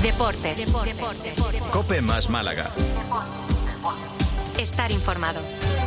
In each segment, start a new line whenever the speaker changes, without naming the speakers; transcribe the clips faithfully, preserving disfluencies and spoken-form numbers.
Deportes. Deportes.
COPE más Málaga.
Estar informado.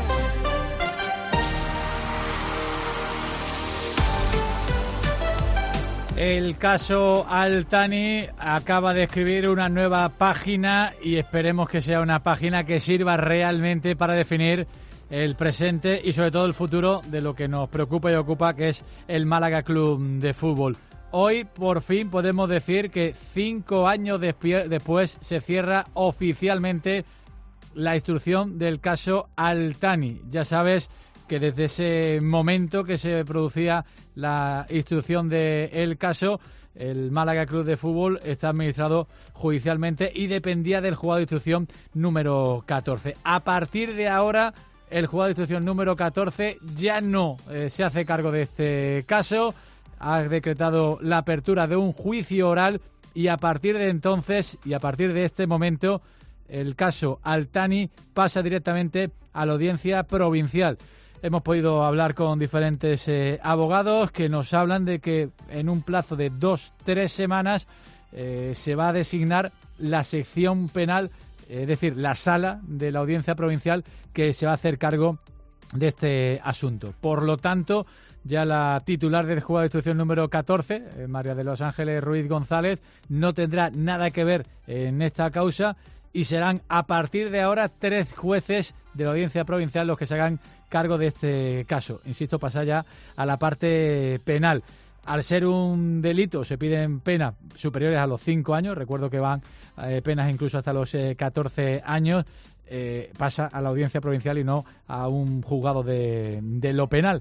El caso Al-Thani acaba de escribir una nueva página y esperemos que sea una página que sirva realmente para definir el presente y sobre todo el futuro de lo que nos preocupa y ocupa, que es el Málaga Club de Fútbol. Hoy por fin podemos decir que cinco años después se cierra oficialmente la instrucción del caso Al-Thani. Ya sabes que desde ese momento que se producía la instrucción del caso, el Málaga Club de Fútbol está administrado judicialmente y dependía del juzgado de instrucción número catorce. A partir de ahora, el juzgado de instrucción número catorce ya no eh, se hace cargo de este caso, ha decretado la apertura de un juicio oral y a partir de entonces y a partir de este momento, el caso Al-Thani pasa directamente a la audiencia provincial. Hemos podido hablar con diferentes eh, abogados que nos hablan de que en un plazo de dos, tres semanas eh, se va a designar la sección penal, es decir, la sala de la audiencia provincial que se va a hacer cargo de este asunto. Por lo tanto, ya la titular del juzgado de instrucción número catorce, eh, María de los Ángeles Ruiz González, no tendrá nada que ver en esta causa y serán a partir de ahora tres jueces de la audiencia provincial los que se hagan cargo de este caso. Insisto, pasa ya a la parte penal. Al ser un delito se piden penas superiores a los cinco años, recuerdo que van eh, penas incluso hasta los eh, catorce años, eh, pasa a la audiencia provincial y no a un juzgado de, de lo penal.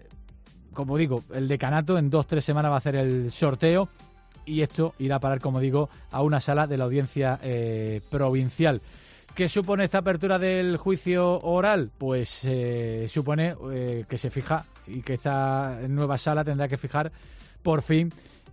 Como digo, el decanato en dos, tres semanas va a hacer el sorteo y esto irá a parar, como digo, a una sala de la audiencia eh, provincial. ¿Qué supone esta apertura del juicio oral? Pues eh, supone eh, que se fija y que esta nueva sala tendrá que fijar por fin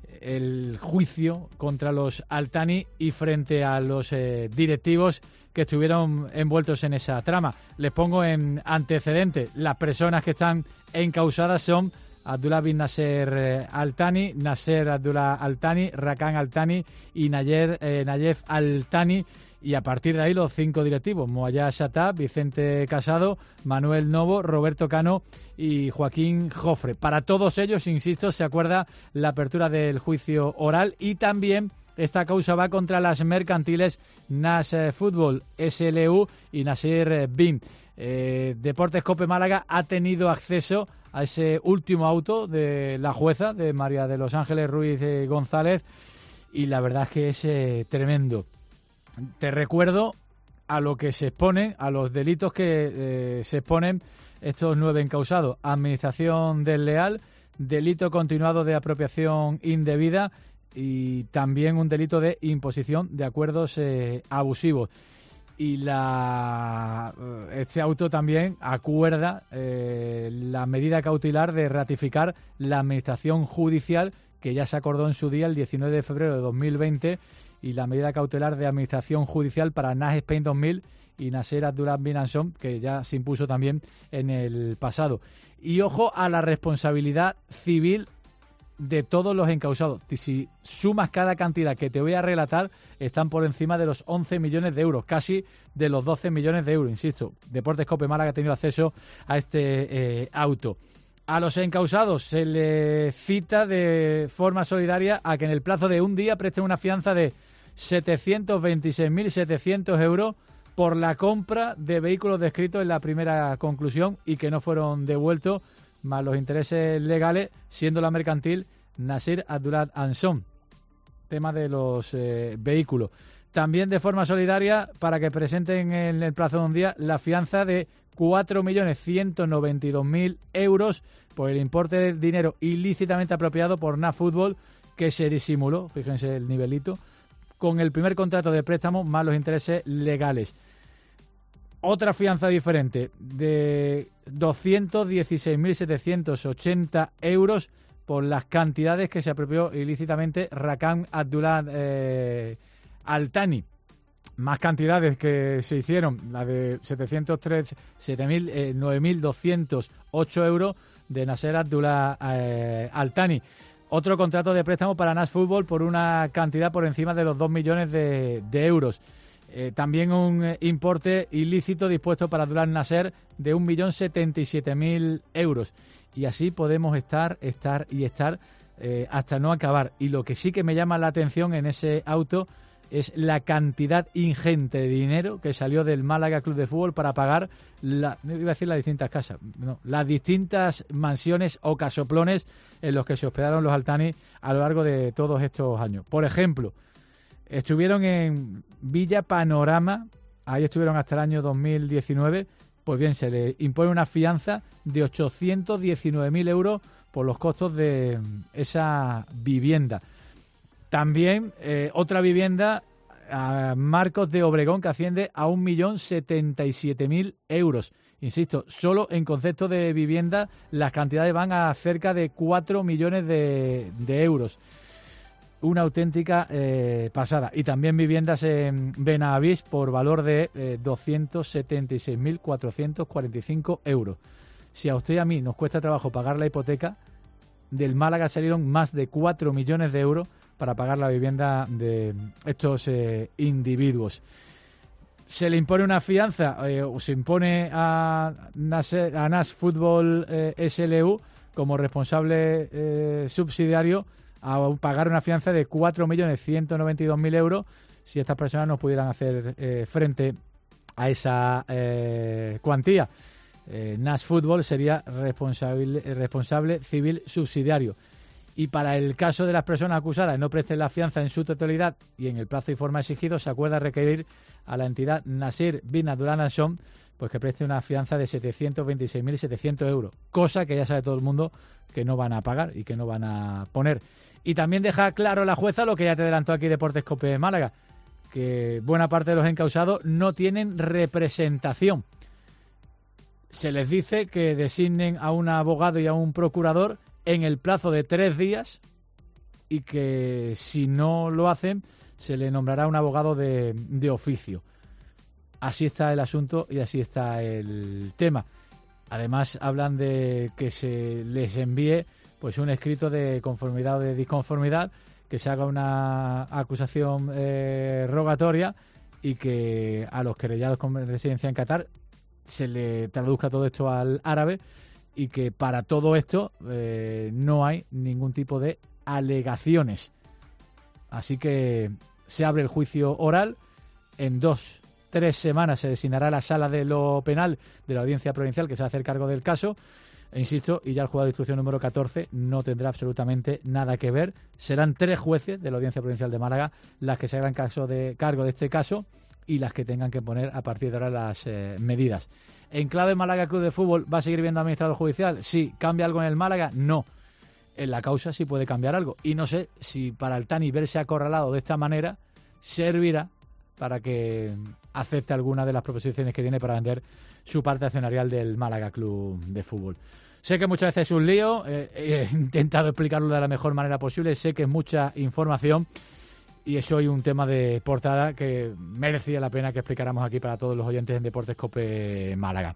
el juicio contra los Al-Thani y frente a los eh, directivos que estuvieron envueltos en esa trama. Les pongo en antecedentes. Las personas que están encausadas son Abdullah bin Nasser eh, Al-Thani, Nasser Abdullah Al-Thani, Rakan Al-Thani y Nayer, eh, Nayef Al-Thani. Y a partir de ahí los cinco directivos, Moayá Shatab, Vicente Casado, Manuel Novo, Roberto Cano y Joaquín Jofre. Para todos ellos, insisto, se acuerda la apertura del juicio oral y también esta causa va contra las mercantiles Nas Fútbol, S L U y Nasir Bin. Eh, Deportes COPE Málaga ha tenido acceso a ese último auto de la jueza, de María de los Ángeles Ruiz González, y la verdad es que es eh, tremendo. Te recuerdo a lo que se expone, a los delitos que eh, se exponen estos nueve encausados: administración desleal, delito continuado de apropiación indebida y también un delito de imposición de acuerdos eh, abusivos. Y la este auto también acuerda eh, la medida cautelar de ratificar la administración judicial que ya se acordó en su día el diecinueve de febrero de dos mil veinte y la medida cautelar de administración judicial para Nash Spain dos mil y Nasser Abdullah bin Ansom, que ya se impuso también en el pasado. Y ojo a la responsabilidad civil de todos los encausados. Si sumas cada cantidad que te voy a relatar, están por encima de los once millones de euros, casi de los doce millones de euros. Insisto, Deportes COPE Málaga ha tenido acceso a este eh, auto. A los encausados se les cita de forma solidaria a que en el plazo de un día presten una fianza de setecientos veintiséis mil setecientos euros por la compra de vehículos descritos en la primera conclusión y que no fueron devueltos, más los intereses legales, siendo la mercantil Nasir Abdullah Ansom. Tema de los eh, vehículos. También de forma solidaria, para que presenten en el plazo de un día la fianza de cuatro millones ciento noventa y dos mil euros por el importe de dinero ilícitamente apropiado por Nash Fútbol, que se disimuló, fíjense el nivelito, con el primer contrato de préstamo más los intereses legales. Otra fianza diferente de doscientos dieciséis mil setecientos ochenta euros por las cantidades que se apropió ilícitamente Rakan Abdullah eh, Al-Thani. Más cantidades que se hicieron, la de setecientos tres, nueve mil doscientos ocho euros de Nasser Abdullah eh, Al-Thani. otro contrato de préstamo para Nas Fútbol por una cantidad por encima de los dos millones de, de euros. Eh, también un eh, importe ilícito dispuesto para Abdullah Nasser de un millón setenta y siete mil euros. Y así podemos estar, estar y estar eh, hasta no acabar. Y lo que sí que me llama la atención en ese auto es la cantidad ingente de dinero que salió del Málaga Club de Fútbol para pagar, la, iba a decir las distintas casas, no, las distintas mansiones o casoplones en los que se hospedaron los Al-Thani a lo largo de todos estos años. Por ejemplo, estuvieron en Villa Panorama, ahí estuvieron hasta el año dos mil diecinueve, pues bien, se le impone una fianza de ochocientos diecinueve mil euros por los costos de esa vivienda. También eh, otra vivienda a Marcos de Obregón que asciende a un millón setenta y siete mil euros. Insisto, solo en concepto de vivienda las cantidades van a cerca de cuatro millones de, de euros. Una auténtica eh, pasada. Y también viviendas en Benavís por valor de eh, doscientos setenta y seis mil cuatrocientos cuarenta y cinco euros. Si a usted y a mí nos cuesta trabajo pagar la hipoteca, del Málaga salieron más de cuatro millones de euros para pagar la vivienda de estos eh, individuos. Se le impone una fianza, eh, o se impone a Nas, a Nas Fútbol eh, S L U como responsable eh, subsidiario a pagar una fianza de cuatro millones ciento noventa y dos mil euros si estas personas no pudieran hacer eh, frente a esa eh, cuantía. Eh, Nas Fútbol sería responsable, responsable civil subsidiario. Y para el caso de las personas acusadas no presten la fianza en su totalidad y en el plazo y forma exigido, se acuerda requerir a la entidad Nasir bin Abdullah Nasson pues que preste una fianza de setecientos veintiséis mil setecientos euros, cosa que ya sabe todo el mundo que no van a pagar y que no van a poner. Y también deja claro la jueza lo que ya te adelantó aquí Deportes Cope Málaga, que buena parte de los encausados no tienen representación. Se les dice que designen a un abogado y a un procurador en el plazo de tres días y que si no lo hacen se le nombrará un abogado de, de oficio. Así está el asunto y así está el tema. Además hablan de que se les envíe pues un escrito de conformidad o de disconformidad, que se haga una acusación eh, rogatoria y que a los querellados con residencia en Qatar se le traduzca todo esto al árabe y que para todo esto eh, no hay ningún tipo de alegaciones. Así que se abre el juicio oral. En dos, tres semanas se designará la sala de lo penal de la Audiencia Provincial que se va a hacer cargo del caso. E insisto, y ya el juzgado de instrucción número catorce no tendrá absolutamente nada que ver. Serán tres jueces de la Audiencia Provincial de Málaga las que se hagan caso de, cargo de este caso y las que tengan que poner a partir de ahora las eh, medidas. En clave Málaga Club de Fútbol, ¿va a seguir viendo administrador judicial? Sí. ¿Cambia algo en el Málaga? No. En la causa sí puede cambiar algo. Y no sé si para el Thani verse acorralado de esta manera servirá para que acepte alguna de las proposiciones que tiene para vender su parte accionarial del Málaga Club de Fútbol. Sé que muchas veces es un lío, eh, he intentado explicarlo de la mejor manera posible, sé que es mucha información y es hoy un tema de portada que merecía la pena que explicáramos aquí para todos los oyentes en Deportes Cope Málaga.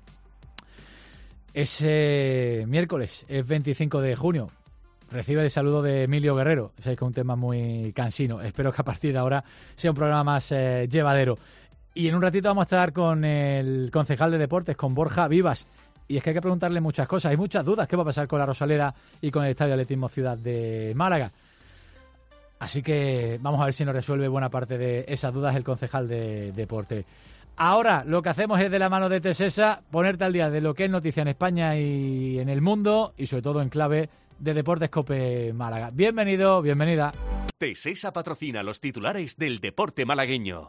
Ese miércoles es veinticinco de junio. Recibe el saludo de Emilio Guerrero. Sabéis que es un tema muy cansino. Espero que a partir de ahora sea un programa más eh, llevadero. Y en un ratito vamos a estar con el concejal de deportes, con Borja Vivas. Y es que hay que preguntarle muchas cosas. Hay muchas dudas. ¿Qué va a pasar con la Rosaleda y con el Estadio Atletismo Ciudad de Málaga? Así que vamos a ver si nos resuelve buena parte de esas dudas el concejal de deporte. Ahora lo que hacemos es de la mano de Tesesa ponerte al día de lo que es noticia en España y en el mundo y sobre todo en clave de Deportes Cope Málaga. Bienvenido, bienvenida.
Tesesa patrocina los titulares del deporte malagueño.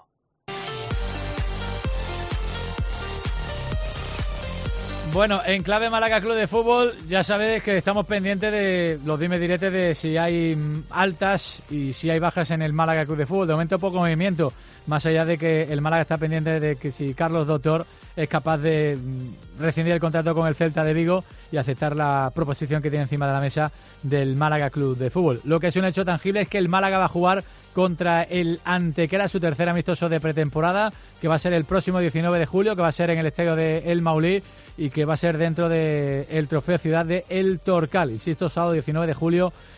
Bueno, en clave Málaga Club de Fútbol ya sabéis que estamos pendientes de los dime diretes de si hay altas y si hay bajas en el Málaga Club de Fútbol. De momento poco movimiento, más allá de que el Málaga está pendiente de que si Carlos Doctor es capaz de rescindir el contrato con el Celta de Vigo y aceptar la proposición que tiene encima de la mesa del Málaga Club de Fútbol. Lo que es un hecho tangible es que el Málaga va a jugar contra el Antequera, su tercer amistoso de pretemporada, que va a ser el próximo diecinueve de julio, que va a ser en el estadio de El Maulí y que va a ser dentro del Trofeo Ciudad de El Torcal. Insisto, sábado diecinueve de julio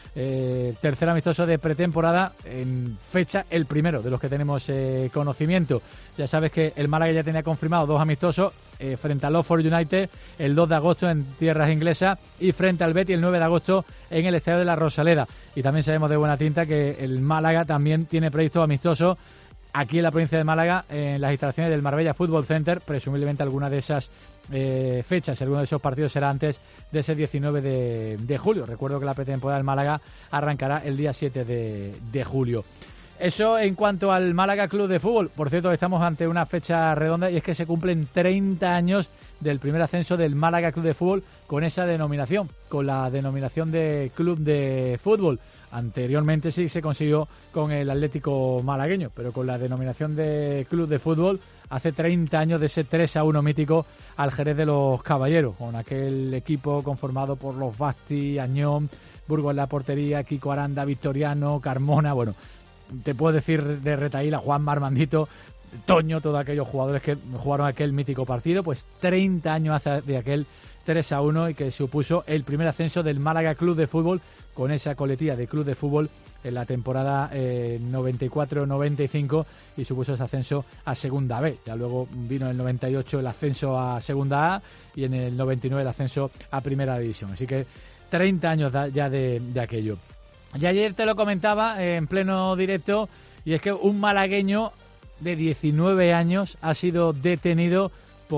eh, tercer amistoso de pretemporada en fecha, el primero de los que tenemos eh, conocimiento. Ya sabes que el Málaga ya tenía confirmado dos amistosos eh, frente al Oxford United el dos de agosto en tierras inglesas y frente al Betis el nueve de agosto en el Estadio de la Rosaleda. Y también sabemos de buena tinta que el Málaga también tiene previsto amistosos aquí en la provincia de Málaga, en las instalaciones del Marbella Football Center. Presumiblemente alguna de esas eh, fechas, alguno de esos partidos será antes de ese diecinueve de, de julio. Recuerdo que la pretemporada del Málaga arrancará el día siete de, de julio. Eso en cuanto al Málaga Club de Fútbol. Por cierto, estamos ante una fecha redonda y es que se cumplen treinta años del primer ascenso del Málaga Club de Fútbol con esa denominación, con la denominación de Club de Fútbol. Anteriormente sí se consiguió con el Atlético malagueño, pero con la denominación de Club de Fútbol hace treinta años de ese tres a uno mítico al Jerez de los Caballeros, con aquel equipo conformado por los Basti, Añón, Burgos en la portería, Kiko Aranda, Victoriano, Carmona, bueno, te puedo decir de retaíla, Juan Armandito, Toño, todos aquellos jugadores que jugaron aquel mítico partido, pues treinta años hace de aquel tres a uno y que supuso el primer ascenso del Málaga Club de Fútbol con esa coletilla de Club de Fútbol en la temporada eh, noventa y cuatro noventa y cinco y supuso ese ascenso a Segunda B. Ya luego vino en el noventa y ocho el ascenso a Segunda A y en el noventa y nueve el ascenso a Primera División. Así que treinta años ya de, de aquello. Y ayer te lo comentaba eh, en pleno directo y es que un malagueño de diecinueve años ha sido detenido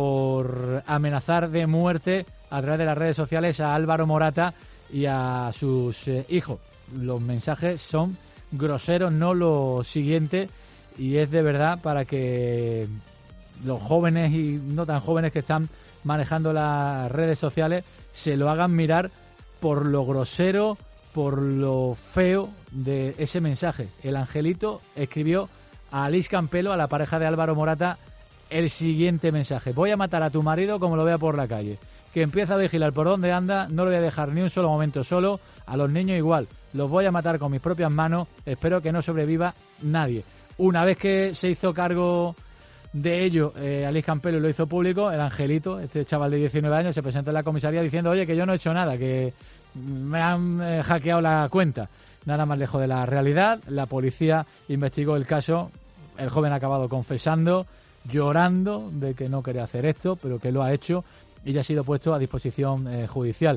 por amenazar de muerte a través de las redes sociales a Álvaro Morata y a sus eh, hijos. Los mensajes son groseros, no lo siguiente, y es de verdad para que los jóvenes y no tan jóvenes que están manejando las redes sociales se lo hagan mirar por lo grosero, por lo feo de ese mensaje. El angelito escribió a Aleix Campelo, a la pareja de Álvaro Morata, el siguiente mensaje: voy a matar a tu marido como lo vea por la calle, que empieza a vigilar por dónde anda, no lo voy a dejar ni un solo momento solo, a los niños igual, los voy a matar con mis propias manos, espero que no sobreviva nadie. Una vez que se hizo cargo de ello, eh, Aleix Campelo lo hizo público, el angelito, este chaval de diecinueve años, se presentó en la comisaría diciendo: oye, que yo no he hecho nada, que me han eh, hackeado la cuenta. Nada más lejos de la realidad. La policía investigó el caso, el joven ha acabado confesando, llorando de que no quería hacer esto, pero que lo ha hecho y ya ha sido puesto a disposición eh, judicial.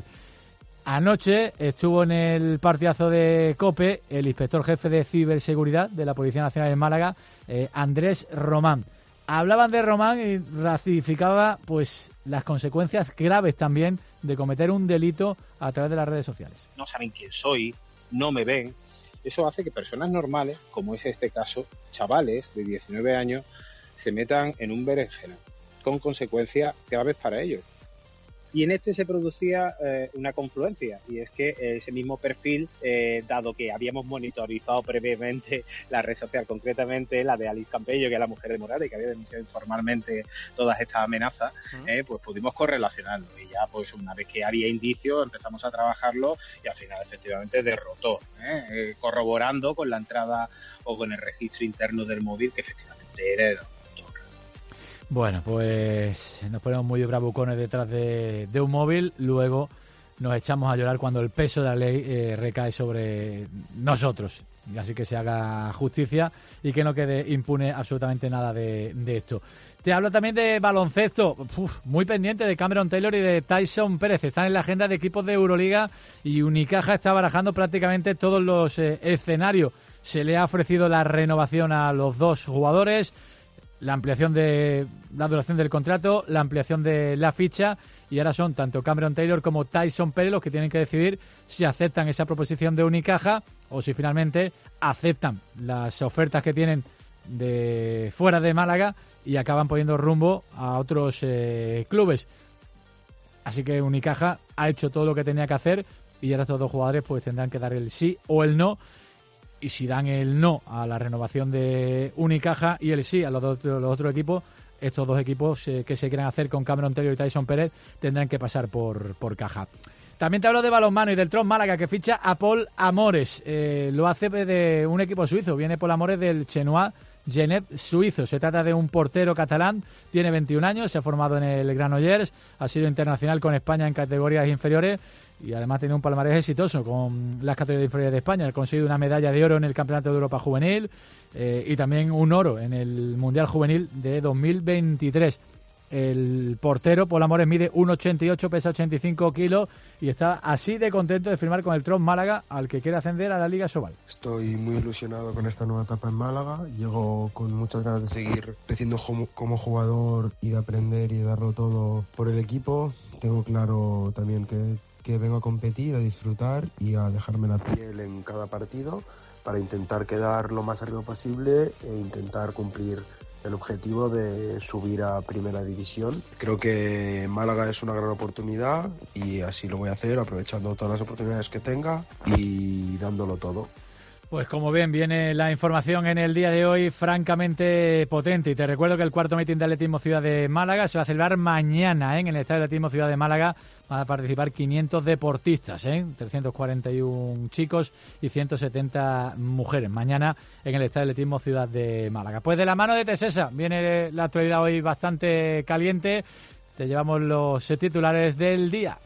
Anoche estuvo en el partidazo de COPE el inspector jefe de ciberseguridad de la Policía Nacional de Málaga, eh, Andrés Román. Hablaban de Román y ratificaba pues las consecuencias graves también de cometer un delito a través de las redes sociales.
No saben quién soy, no me ven. Eso hace que personas normales, como es este caso, chavales de diecinueve años, se metan en un berenjena, con consecuencias graves para ellos. Y en este se producía eh, una confluencia, y es que ese mismo perfil, eh, dado que habíamos monitorizado previamente la red social, concretamente la de Aleix Campello, que es la mujer de Morata y que había denunciado informalmente todas estas amenazas, uh-huh. eh, pues pudimos correlacionarlo. Y ya, pues una vez que había indicios, empezamos a trabajarlo y al final efectivamente derrotó, ¿eh? Eh, corroborando con la entrada o con el registro interno del móvil que efectivamente era el
Bueno, pues nos ponemos muy bravucones detrás de, de un móvil, luego nos echamos a llorar cuando el peso de la ley eh, recae sobre nosotros. Así que se haga justicia y que no quede impune absolutamente nada de, de esto. Te hablo también de baloncesto, Uf, muy pendiente de Cameron Taylor y de Tyson Pérez. Están en la agenda de equipos de Euroliga y Unicaja está barajando prácticamente todos los eh, escenarios. Se le ha ofrecido la renovación a los dos jugadores, la ampliación de la duración del contrato, la ampliación de la ficha, y ahora son tanto Cameron Taylor como Tyson Pérez los que tienen que decidir si aceptan esa proposición de Unicaja o si finalmente aceptan las ofertas que tienen de fuera de Málaga y acaban poniendo rumbo a otros eh, clubes. Así que Unicaja ha hecho todo lo que tenía que hacer y ahora estos dos jugadores pues tendrán que dar el sí o el no. Y si dan el no a la renovación de Unicaja y el sí a los, dos, los otros equipos, estos dos equipos eh, que se quieran hacer con Cameron Taylor y Tyson Pérez tendrán que pasar por, por caja. También te hablo de balonmano y del Tron Málaga, que ficha a Paul Amores. Eh, lo hace de un equipo suizo. Viene Paul Amores del Chenois Genet, suizo. Se trata de un portero catalán, tiene veintiún años, se ha formado en el Granollers, ha sido internacional con España en categorías inferiores y además tiene un palmarés exitoso con las categorías inferiores de España. Ha conseguido una medalla de oro en el Campeonato de Europa Juvenil eh, y también un oro en el Mundial Juvenil de dos mil veintitrés. El portero, Pol Amores, mide uno ochenta y ocho, pesa ochenta y cinco kilos y está así de contento de firmar con el Tron Málaga, al que quiere ascender a la Liga Sobal.
Estoy muy ilusionado con esta nueva etapa en Málaga. Llego con muchas ganas de seguir creciendo como jugador y de aprender y de darlo todo por el equipo. Tengo claro también que, que vengo a competir, a disfrutar y a dejarme la piel en cada partido para intentar quedar lo más arriba posible e intentar cumplir el objetivo de subir a Primera División. Creo que Málaga es una gran oportunidad y así lo voy a hacer, aprovechando todas las oportunidades que tenga y dándolo todo.
Pues como ven, viene la información en el día de hoy francamente potente. Y te recuerdo que el cuarto meeting de Atletismo Ciudad de Málaga se va a celebrar mañana, ¿eh? En el Estadio de Atletismo Ciudad de Málaga. Van a participar quinientos deportistas, ¿eh? trescientos cuarenta y uno chicos y ciento setenta mujeres. Mañana en el Estadio de Atletismo Ciudad de Málaga. Pues de la mano de Tesesa viene la actualidad hoy bastante caliente. Te llevamos los titulares del día.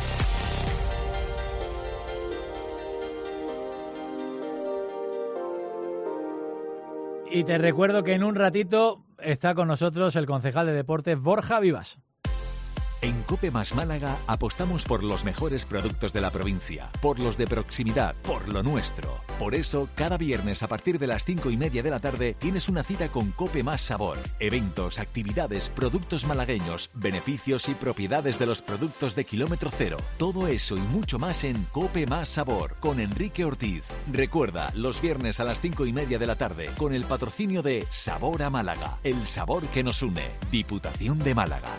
Y te recuerdo que en un ratito está con nosotros el concejal de deportes Borja Vivas.
En Cope Más Málaga apostamos por los mejores productos de la provincia, por los de proximidad, por lo nuestro. Por eso, cada viernes a partir de las cinco y media de la tarde tienes una cita con Cope Más Sabor. Eventos, actividades, productos malagueños, beneficios y propiedades de los productos de kilómetro cero. Todo eso y mucho más en Cope Más Sabor con Enrique Ortiz. Recuerda, los viernes a las cinco y media de la tarde con el patrocinio de Sabor a Málaga, el sabor que nos une. Diputación de Málaga.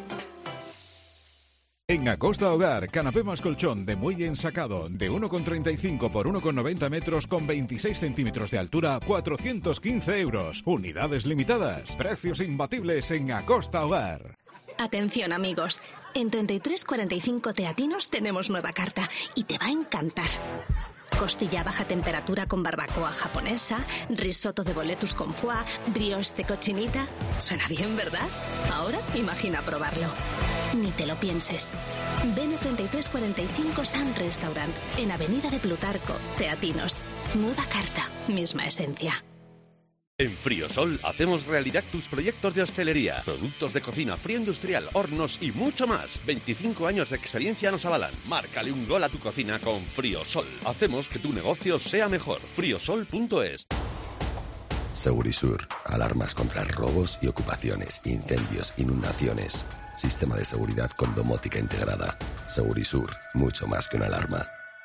En Acosta Hogar, canapé más colchón de muelle ensacado de uno coma treinta y cinco por uno coma noventa metros con veintiséis centímetros de altura, cuatrocientos quince euros. Unidades limitadas. Precios imbatibles en Acosta Hogar.
Atención amigos, en treinta y tres cuarenta y cinco Teatinos tenemos nueva carta y te va a encantar. Costilla a baja temperatura con barbacoa japonesa, risotto de boletus con foie, brioche de cochinita. Suena bien, ¿verdad? Ahora imagina probarlo. Ni te lo pienses. Ven a treinta y tres cuarenta y cinco Sun Restaurant, en Avenida de Plutarco, Teatinos. Nueva carta, misma esencia.
En Friosol hacemos realidad tus proyectos de hostelería, productos de cocina, frío industrial, hornos y mucho más. veinticinco años de experiencia nos avalan. Márcale un gol a tu cocina con Friosol. Hacemos que tu negocio sea mejor. friosol punto es.
Segurisur. Alarmas contra robos y ocupaciones, incendios, inundaciones. Sistema de seguridad con domótica integrada. Segurisur. Mucho más que una alarma.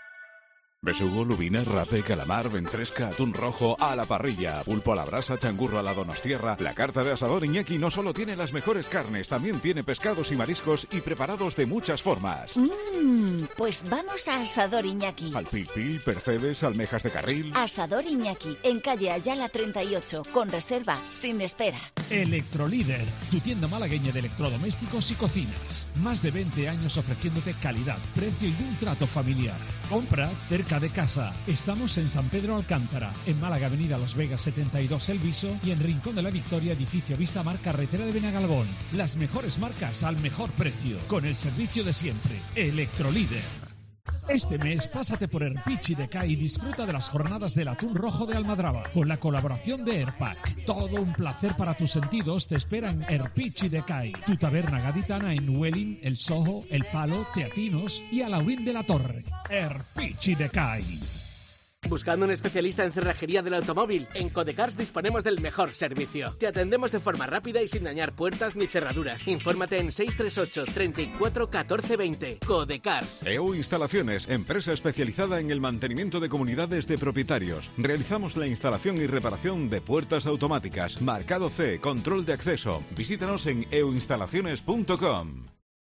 Besugo, lubina, rape, calamar, ventresca, atún rojo a la parrilla, pulpo a la brasa, changurro a la donostierra. La carta de Asador Iñaki no solo tiene las mejores carnes, también tiene pescados y mariscos y preparados de muchas formas.
Mmm, pues vamos a Asador Iñaki.
Al pil pil, percebes, almejas de carril.
Asador Iñaki, en calle Ayala treinta y ocho, con reserva, sin espera.
Electrolíder, tu tienda malagueña de electrodomésticos y cocinas. Más de veinte años ofreciéndote calidad, precio y un trato familiar. Compra cerca de casa. Estamos en San Pedro Alcántara, en Málaga, Avenida Los Vegas setenta y dos El Viso y en Rincón de la Victoria, edificio Vista Mar, carretera de Benagalbón. Las mejores marcas al mejor precio, con el servicio de siempre. Electrolíder. Este mes pásate por Erpichi de Cai y disfruta de las jornadas del atún rojo de Almadraba con la colaboración de Airpack. Todo un placer para tus sentidos te espera en Erpichi de Cai, tu taberna gaditana en Welling, El Soho, El Palo, Teatinos y Alaurín de la Torre. Erpichi de Cai.
¿Buscando un especialista en cerrajería del automóvil? En Codecars disponemos del mejor servicio. Te atendemos de forma rápida y sin dañar puertas ni cerraduras. Infórmate en seis tres ocho, treinta y cuatro, catorce, veinte. Codecars.
E U Instalaciones, empresa especializada en el mantenimiento de comunidades de propietarios. Realizamos la instalación y reparación de puertas automáticas, marcado C, control de acceso. Visítanos en e u instalaciones punto com.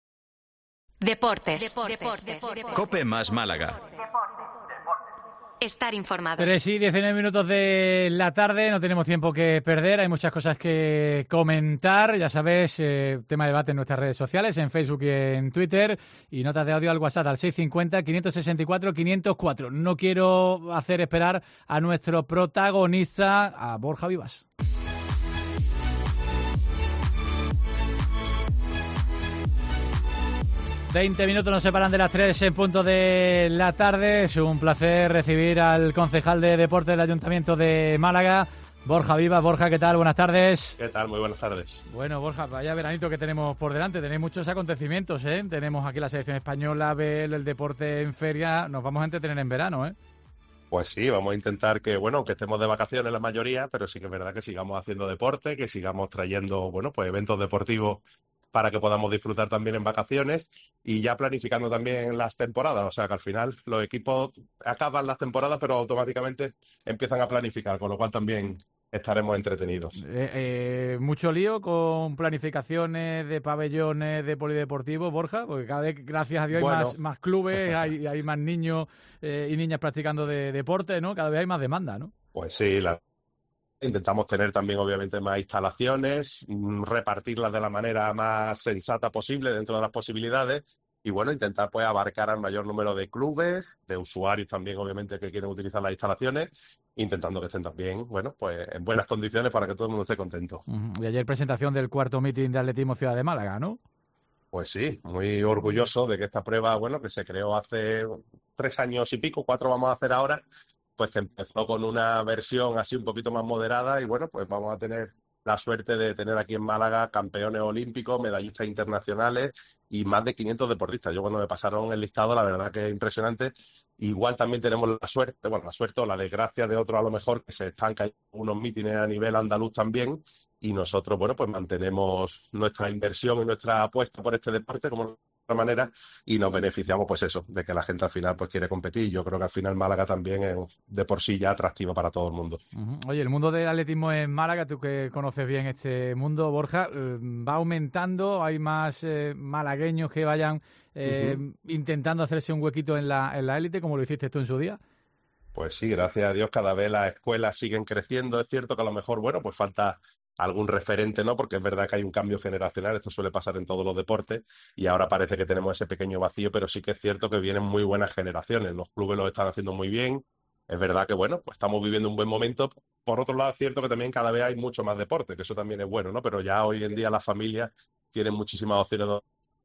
Deportes. Deportes. Deportes. Deportes.
Cope Más Málaga.
Estar informado.
tres y diecinueve minutos de la tarde, no tenemos tiempo que perder, hay muchas cosas que comentar, ya sabes, eh, tema de debate en nuestras redes sociales, en Facebook y en Twitter, y notas de audio al WhatsApp al seis cinco cero, cinco seis cuatro, quinientos cuatro. No quiero hacer esperar a nuestro protagonista, a Borja Vivas. veinte minutos nos separan de las tres en punto de la tarde. Es un placer recibir al concejal de Deportes del Ayuntamiento de Málaga, Borja Vivas. Borja, ¿qué tal? Buenas tardes.
¿Qué tal? Muy buenas tardes.
Bueno, Borja, vaya veranito que tenemos por delante. Tenéis muchos acontecimientos, ¿eh? Tenemos aquí la selección española, Bel, el deporte en feria. Nos vamos a entretener en verano, ¿eh?
Pues sí, vamos a intentar que, bueno, aunque estemos de vacaciones la mayoría, pero sí que es verdad que sigamos haciendo deporte, que sigamos trayendo, bueno, pues eventos deportivos para que podamos disfrutar también en vacaciones y ya planificando también las temporadas. O sea que al final los equipos acaban las temporadas, pero automáticamente empiezan a planificar, con lo cual también estaremos entretenidos.
Eh, eh, mucho lío con planificaciones de pabellones de polideportivos, Borja, porque cada vez, gracias a Dios,
bueno.
hay más, más clubes, hay, hay más niños eh, y niñas practicando de, deporte, ¿no? Cada vez hay más demanda, ¿no?
Pues sí, la... intentamos tener también obviamente más instalaciones, repartirlas de la manera más sensata posible dentro de las posibilidades y bueno, intentar pues abarcar al mayor número de clubes, de usuarios también obviamente que quieren utilizar las instalaciones, intentando que estén también, bueno, pues en buenas condiciones para que todo el mundo esté contento.
Uh-huh. Y ayer presentación del cuarto meeting de atletismo Ciudad de Málaga, ¿no?
Pues sí, muy orgulloso de que esta prueba, bueno, que se creó hace tres años y pico, cuatro vamos a hacer ahora, pues que empezó con una versión así un poquito más moderada y bueno, pues vamos a tener la suerte de tener aquí en Málaga campeones olímpicos, medallistas internacionales y más de quinientos deportistas. Yo cuando me pasaron el listado, la verdad que es impresionante. Igual también tenemos la suerte, bueno, la suerte o la desgracia de otros a lo mejor, que se están cayendo unos mítines a nivel andaluz también y nosotros, bueno, pues mantenemos nuestra inversión y nuestra apuesta por este deporte como de manera y nos beneficiamos pues eso, de que la gente al final pues quiere competir. Yo creo que al final Málaga también es de por sí ya atractivo para todo el mundo.
Uh-huh. Oye, el mundo del atletismo en Málaga, tú que conoces bien este mundo, Borja, eh, va aumentando, hay más eh, malagueños que vayan eh, uh-huh. intentando hacerse un huequito en la, en la élite, como lo hiciste tú en su día.
Pues sí, gracias a Dios cada vez las escuelas siguen creciendo. Es cierto que a lo mejor, bueno, pues falta algún referente, ¿no? Porque es verdad que hay un cambio generacional, esto suele pasar en todos los deportes y ahora parece que tenemos ese pequeño vacío, pero sí que es cierto que vienen muy buenas generaciones, los clubes lo están haciendo muy bien, es verdad que, bueno, pues estamos viviendo un buen momento. Por otro lado, es cierto que también cada vez hay mucho más deporte, que eso también es bueno, ¿no? Pero ya hoy en día las familias tienen muchísimas opciones de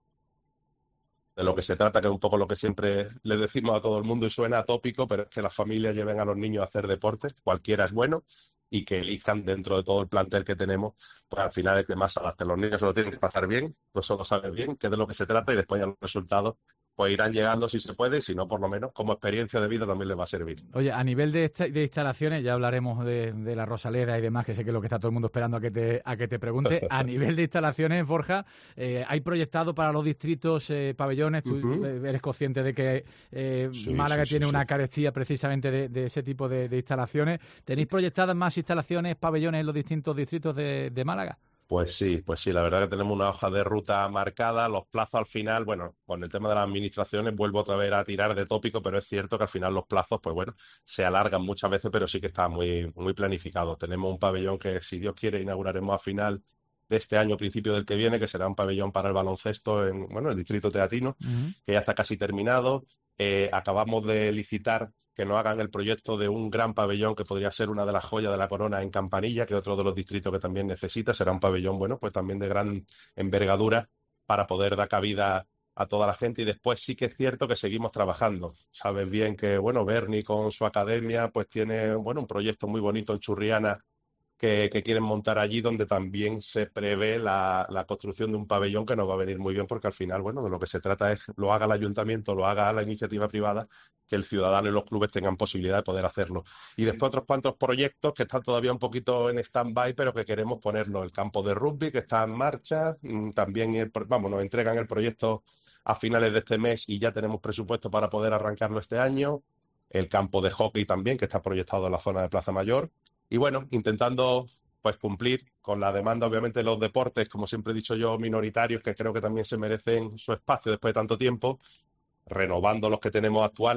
de lo que se trata, que es un poco lo que siempre le decimos a todo el mundo y suena atópico, pero es que las familias lleven a los niños a hacer deporte, cualquiera es bueno, y que elijan dentro de todo el plantel que tenemos, pues al final es que más adapte. Los niños se lo tienen que pasar bien, pues solo saben bien qué es de lo que se trata y después ya los resultados pues irán llegando si se puede, y si no, por lo menos como experiencia de vida también les va a servir.
Oye, a nivel de, esta, de instalaciones, ya hablaremos de, de la Rosaleda y demás, que sé que es lo que está todo el mundo esperando a que te, a que te pregunte. A nivel de instalaciones, Borja, eh, ¿hay proyectado para los distritos eh, pabellones? Tú uh-huh. eres consciente de que eh, sí, Málaga sí, tiene sí, una sí. carestía precisamente de, de ese tipo de, de instalaciones. ¿Tenéis proyectadas más instalaciones, pabellones en los distintos distritos de, de Málaga?
Pues sí, pues sí, la verdad que tenemos una hoja de ruta marcada, los plazos al final, bueno, con el tema de las administraciones vuelvo otra vez a tirar de tópico, pero es cierto que al final los plazos, pues bueno, se alargan muchas veces, pero sí que está muy, muy planificado. Tenemos un pabellón que, si Dios quiere, inauguraremos a final de este año, principio del que viene, que será un pabellón para el baloncesto en, bueno, el distrito teatino, uh-huh. que ya está casi terminado. Eh, acabamos de licitar que nos hagan el proyecto de un gran pabellón que podría ser una de las joyas de la corona en Campanilla, que es otro de los distritos que también necesita. Será un pabellón, bueno, pues también de gran envergadura para poder dar cabida a toda la gente. Y después sí que es cierto que seguimos trabajando. Sabes bien que, bueno, Berni con su academia pues tiene, bueno, un proyecto muy bonito en Churriana que, que quieren montar allí, donde también se prevé la, la construcción de un pabellón que nos va a venir muy bien, porque al final, bueno, de lo que se trata es lo haga el ayuntamiento, lo haga la iniciativa privada, que el ciudadano y los clubes tengan posibilidad de poder hacerlo. Y después otros cuantos proyectos que están todavía un poquito en stand-by, pero que queremos ponerlo. El campo de rugby, que está en marcha, también, el, vamos, nos entregan el proyecto a finales de este mes y ya tenemos presupuesto para poder arrancarlo este año. El campo de hockey también, que está proyectado en la zona de Plaza Mayor. Y bueno, intentando pues cumplir con la demanda, obviamente, de los deportes, como siempre he dicho yo, minoritarios, que creo que también se merecen su espacio después de tanto tiempo, renovando los que tenemos actuales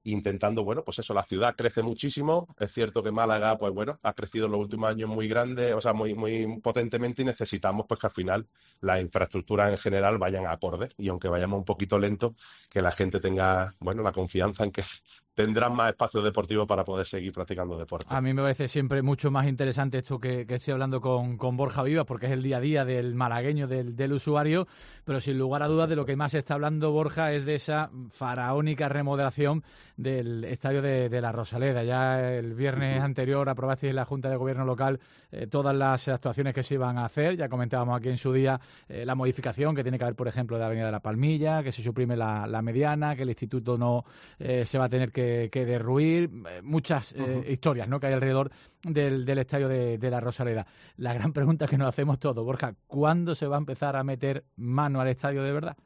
intentando, bueno, pues eso, la ciudad crece muchísimo. Es cierto que Málaga, pues bueno, ha crecido en los últimos años muy grande, o sea, muy, muy potentemente, y necesitamos pues que al final las infraestructuras en general vayan acorde, y aunque vayamos un poquito lentos, que la gente tenga, bueno, la confianza en que tendrán más espacios deportivos para poder seguir practicando deporte.
A mí me parece siempre mucho más interesante esto que, que estoy hablando con, con Borja Vivas, porque es el día a día del malagueño, del, del usuario, pero sin lugar a dudas de lo que más se está hablando, Borja, es de esa faraónica remodelación del estadio de, de la Rosaleda. Ya el viernes uh-huh. anterior aprobasteis en la Junta de Gobierno local eh, todas las actuaciones que se iban a hacer. Ya comentábamos aquí en su día eh, la modificación que tiene que haber, por ejemplo, de la Avenida de la Palmilla, que se suprime la, la mediana, que el instituto no eh, se va a tener que que derruir, muchas eh, uh-huh. historias, ¿no?, que hay alrededor del, del estadio de, de la Rosaleda. La gran pregunta que nos hacemos todos, Borja, ¿cuándo se va a empezar a meter mano al estadio de verdad?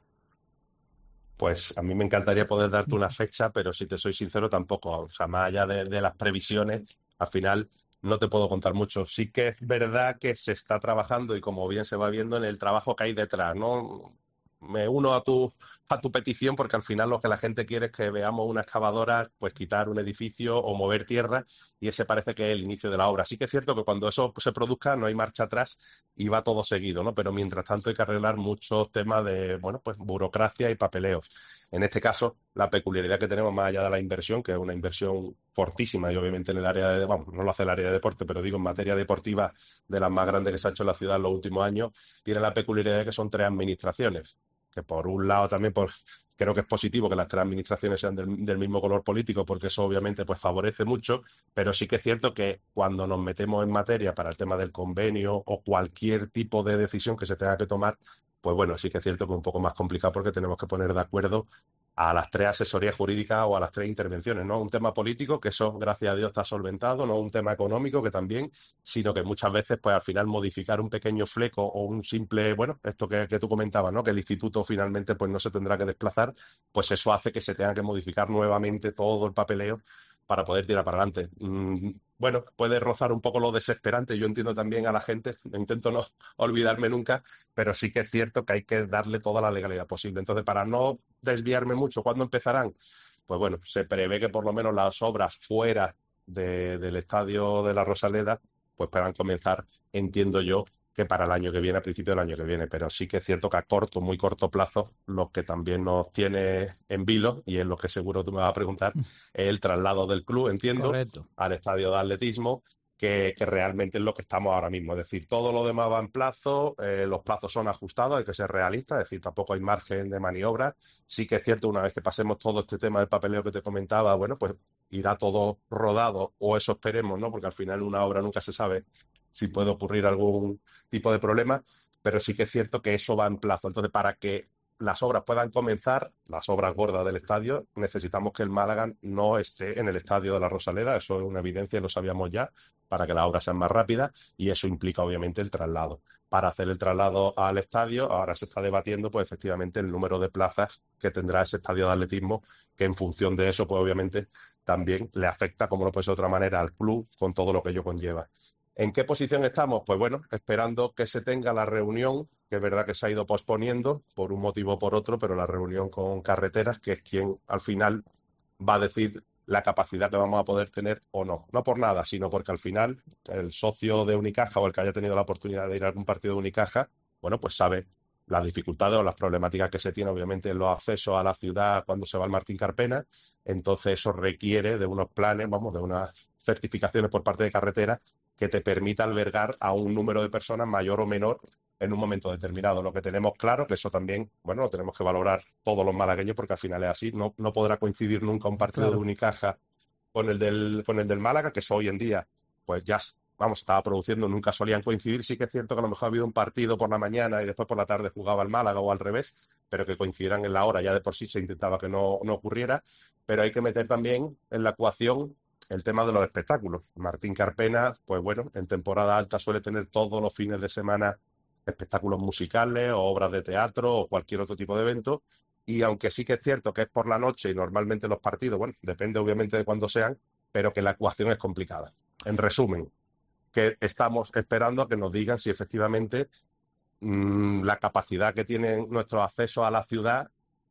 Pues a mí me encantaría poder darte una fecha, pero si te soy sincero tampoco. O sea, más allá de, de las previsiones, al final no te puedo contar mucho. Sí que es verdad que se está trabajando, y como bien se va viendo, en el trabajo que hay detrás, ¿no? Me uno a tu a tu petición, porque al final lo que la gente quiere es que veamos una excavadora pues quitar un edificio o mover tierra, y ese parece que es el inicio de la obra. Sí que es cierto que cuando eso se produzca no hay marcha atrás y va todo seguido, ¿no? Pero mientras tanto hay que arreglar muchos temas de, bueno, pues burocracia y papeleos. En este caso, la peculiaridad que tenemos, más allá de la inversión, que es una inversión fortísima, y obviamente en el área de, vamos, no lo hace el área de deporte, pero digo en materia deportiva, de las más grandes que se ha hecho en la ciudad en los últimos años, tiene la peculiaridad de que son tres administraciones. Que por un lado también por, creo que es positivo que las tres administraciones sean del, del mismo color político, porque eso obviamente pues favorece mucho, pero sí que es cierto que cuando nos metemos en materia para el tema del convenio o cualquier tipo de decisión que se tenga que tomar, pues bueno, sí que es cierto que es un poco más complicado, porque tenemos que poner de acuerdo a las tres asesorías jurídicas o a las tres intervenciones, no un tema político, que eso gracias a Dios está solventado, no un tema económico, que también, sino que muchas veces pues al final modificar un pequeño fleco o un simple, bueno, esto que, que tú comentabas, ¿no?, que el instituto finalmente pues no se tendrá que desplazar, pues eso hace que se tenga que modificar nuevamente todo el papeleo para poder tirar para adelante. Mm, bueno, puede rozar un poco lo desesperante, yo entiendo también a la gente, intento no olvidarme nunca, pero sí que es cierto que hay que darle toda la legalidad posible. Entonces, para no desviarme mucho, ¿cuándo empezarán? Pues bueno, se prevé que por lo menos las obras fuera de, del estadio de la Rosaleda pues puedan comenzar, entiendo yo, que para el año que viene, a principio del año que viene, pero sí que es cierto que a corto, muy corto plazo, lo que también nos tiene en vilo, y es lo que seguro tú me vas a preguntar, es el traslado del club, entiendo, Correcto. al estadio de atletismo, que, que realmente es lo que estamos ahora mismo. Es decir, todo lo demás va en plazo, eh, los plazos son ajustados, hay que ser realistas, es decir, tampoco hay margen de maniobra. Sí que es cierto, una vez que pasemos todo este tema del papeleo que te comentaba, bueno, pues irá todo rodado, o eso esperemos, ¿no? Porque al final una obra nunca se sabe si puede ocurrir algún tipo de problema, pero sí que es cierto que eso va en plazo. Entonces, para que las obras puedan comenzar, las obras gordas del estadio, necesitamos que el Málaga no esté en el estadio de la Rosaleda, eso es una evidencia, lo sabíamos ya, para que las obras sean más rápidas, y eso implica obviamente el traslado. Para hacer el traslado al estadio, ahora se está debatiendo pues efectivamente el número de plazas que tendrá ese estadio de atletismo, que en función de eso pues obviamente también le afecta, como no puede ser de otra manera, al club con todo lo que ello conlleva. ¿En qué posición estamos? Pues bueno, esperando que se tenga la reunión, que es verdad que se ha ido posponiendo por un motivo o por otro, pero la reunión con Carreteras, que es quien al final va a decir la capacidad que vamos a poder tener o no. No por nada, sino porque al final el socio de Unicaja o el que haya tenido la oportunidad de ir a algún partido de Unicaja, bueno, pues sabe las dificultades o las problemáticas que se tienen, obviamente, en los accesos a la ciudad cuando se va al Martín Carpena. Entonces eso requiere de unos planes, vamos, de unas certificaciones por parte de Carreteras que te permita albergar a un número de personas mayor o menor en un momento determinado. Lo que tenemos claro, que eso también, bueno, lo tenemos que valorar todos los malagueños, porque al final es así, no, no podrá coincidir nunca un partido claro. de Unicaja con el del con el del Málaga, que eso hoy en día, pues ya, vamos, estaba produciendo, nunca solían coincidir. Sí que es cierto que a lo mejor ha habido un partido por la mañana y después por la tarde jugaba el Málaga o al revés, pero que coincidieran en la hora, ya de por sí se intentaba que no, no ocurriera, pero hay que meter también en la ecuación el tema de los espectáculos. Martín Carpena, pues bueno, en temporada alta suele tener todos los fines de semana espectáculos musicales o obras de teatro o cualquier otro tipo de evento, y aunque sí que es cierto que es por la noche y normalmente los partidos, bueno, depende obviamente de cuándo sean, pero que la ecuación es complicada. En resumen, que estamos esperando a que nos digan si efectivamente mmm, la capacidad que tienen nuestros accesos a la ciudad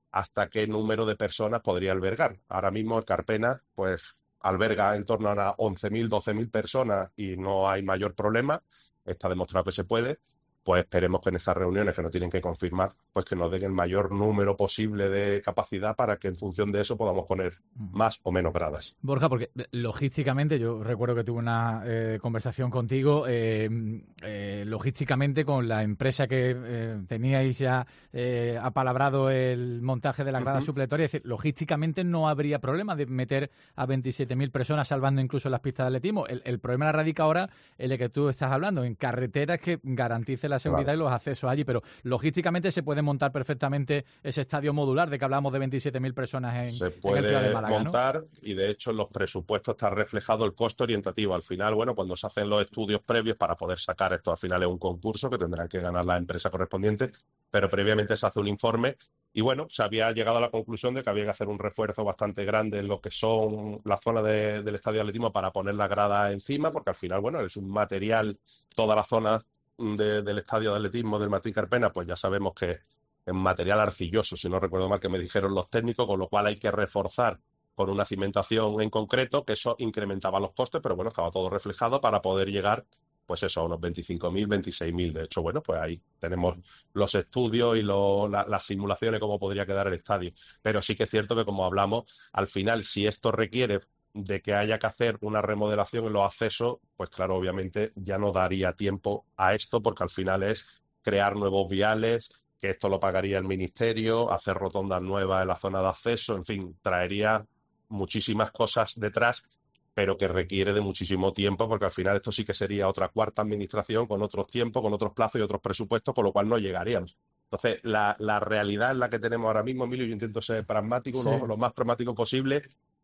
hasta qué número de personas podría albergar. Ahora mismo el Carpena pues alberga en torno a once mil, doce mil personas y no hay mayor problema. Está demostrado que se puede. Pues esperemos que en esas reuniones que nos tienen que confirmar, pues que nos den el mayor número posible de capacidad para que en función de eso podamos poner más o menos gradas.
Borja, porque logísticamente, yo recuerdo que tuve una eh, conversación contigo, eh, eh, logísticamente con la empresa que eh, teníais ya eh, apalabrado el montaje de la grada uh-huh. supletoria, es decir, logísticamente no habría problema de meter a veintisiete mil personas, salvando incluso las pistas de atletismo. El, el problema radica ahora en el que tú estás hablando, en carreteras que garanticen la seguridad claro. y los accesos allí, pero logísticamente se puede montar perfectamente ese estadio modular de que hablamos de veintisiete mil personas en,
se
en
puede
el Ciudad de Málaga,
montar,
¿no?
Y de hecho en los presupuestos está reflejado el costo orientativo. Al final, bueno, cuando se hacen los estudios previos para poder sacar esto, al final es un concurso que tendrán que ganar la empresa correspondiente, pero previamente se hace un informe y bueno, se había llegado a la conclusión de que había que hacer un refuerzo bastante grande en lo que son la zona de, del estadio de atletismo para poner la grada encima, porque al final, bueno, es un material, toda la zona De, del estadio de atletismo del Martín Carpena, pues ya sabemos que es material arcilloso, si no recuerdo mal que me dijeron los técnicos, con lo cual hay que reforzar con una cimentación en concreto, que eso incrementaba los costes, pero bueno, estaba todo reflejado para poder llegar, pues eso, a unos veinticinco mil, veintiséis mil. De hecho, bueno, pues ahí tenemos los estudios y lo, la, las simulaciones, cómo podría quedar el estadio. Pero sí que es cierto que, como hablamos, al final, si esto requiere de que haya que hacer una remodelación en los accesos, pues claro, obviamente ya no daría tiempo a esto, porque al final es crear nuevos viales, que esto lo pagaría el ministerio, hacer rotondas nuevas en la zona de acceso, en fin, traería muchísimas cosas detrás, pero que requiere de muchísimo tiempo, porque al final esto sí que sería otra cuarta administración con otros tiempos, con otros plazos y otros presupuestos, con lo cual no llegaríamos. Entonces, la, la realidad en la que tenemos ahora mismo, Emilio, yo intento ser pragmático, sí. lo, lo más pragmático posible.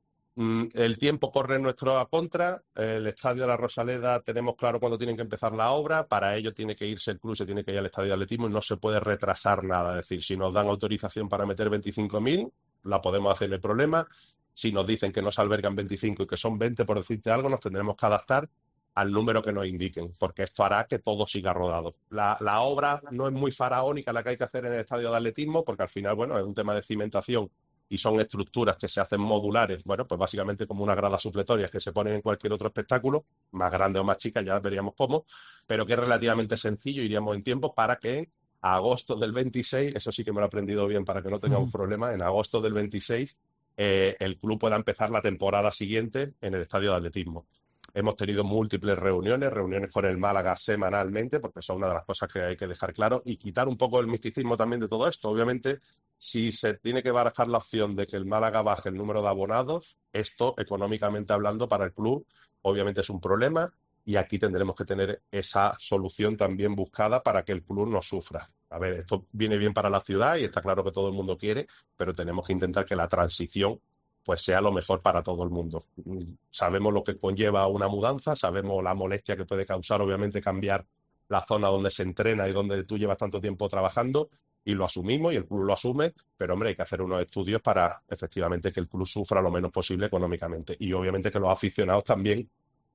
El tiempo corre en nuestra contra, el estadio de la Rosaleda tenemos claro cuándo tienen que empezar la obra, para ello tiene que irse el club, se tiene que ir al estadio de atletismo y no se puede retrasar nada, es decir, si nos dan autorización para meter veinticinco mil, la podemos hacer, el problema, si nos dicen que no se albergan veinticinco y que son veinte, por decirte algo, nos tendremos que adaptar al número que nos indiquen, porque esto hará que todo siga rodado. La, la obra no es muy faraónica la que hay que hacer en el estadio de atletismo, porque al final, bueno, es un tema de cimentación y son estructuras que se hacen modulares, bueno, pues básicamente como unas gradas supletorias que se ponen en cualquier otro espectáculo, más grande o más chica, ya veríamos cómo, pero que es relativamente sencillo, iríamos en tiempo para que a agosto del veintiséis, eso sí que me lo he aprendido bien para que no tengamos uh-huh. problema, en agosto del veintiséis eh, el club pueda empezar la temporada siguiente en el estadio de atletismo. Hemos tenido múltiples reuniones, reuniones con el Málaga semanalmente, porque son una de las cosas que hay que dejar claro, y quitar un poco el misticismo también de todo esto. Obviamente, si se tiene que barajar la opción de que el Málaga baje el número de abonados, esto, económicamente hablando, para el club, obviamente es un problema, y aquí tendremos que tener esa solución también buscada para que el club no sufra. A ver, esto viene bien para la ciudad y está claro que todo el mundo quiere, pero tenemos que intentar que la transición pues sea lo mejor para todo el mundo. Sabemos lo que conlleva una mudanza, sabemos la molestia que puede causar, obviamente, cambiar la zona donde se entrena y donde tú llevas tanto tiempo trabajando, y lo asumimos y el club lo asume, pero hombre, hay que hacer unos estudios para efectivamente que el club sufra lo menos posible económicamente. Y obviamente que los aficionados también,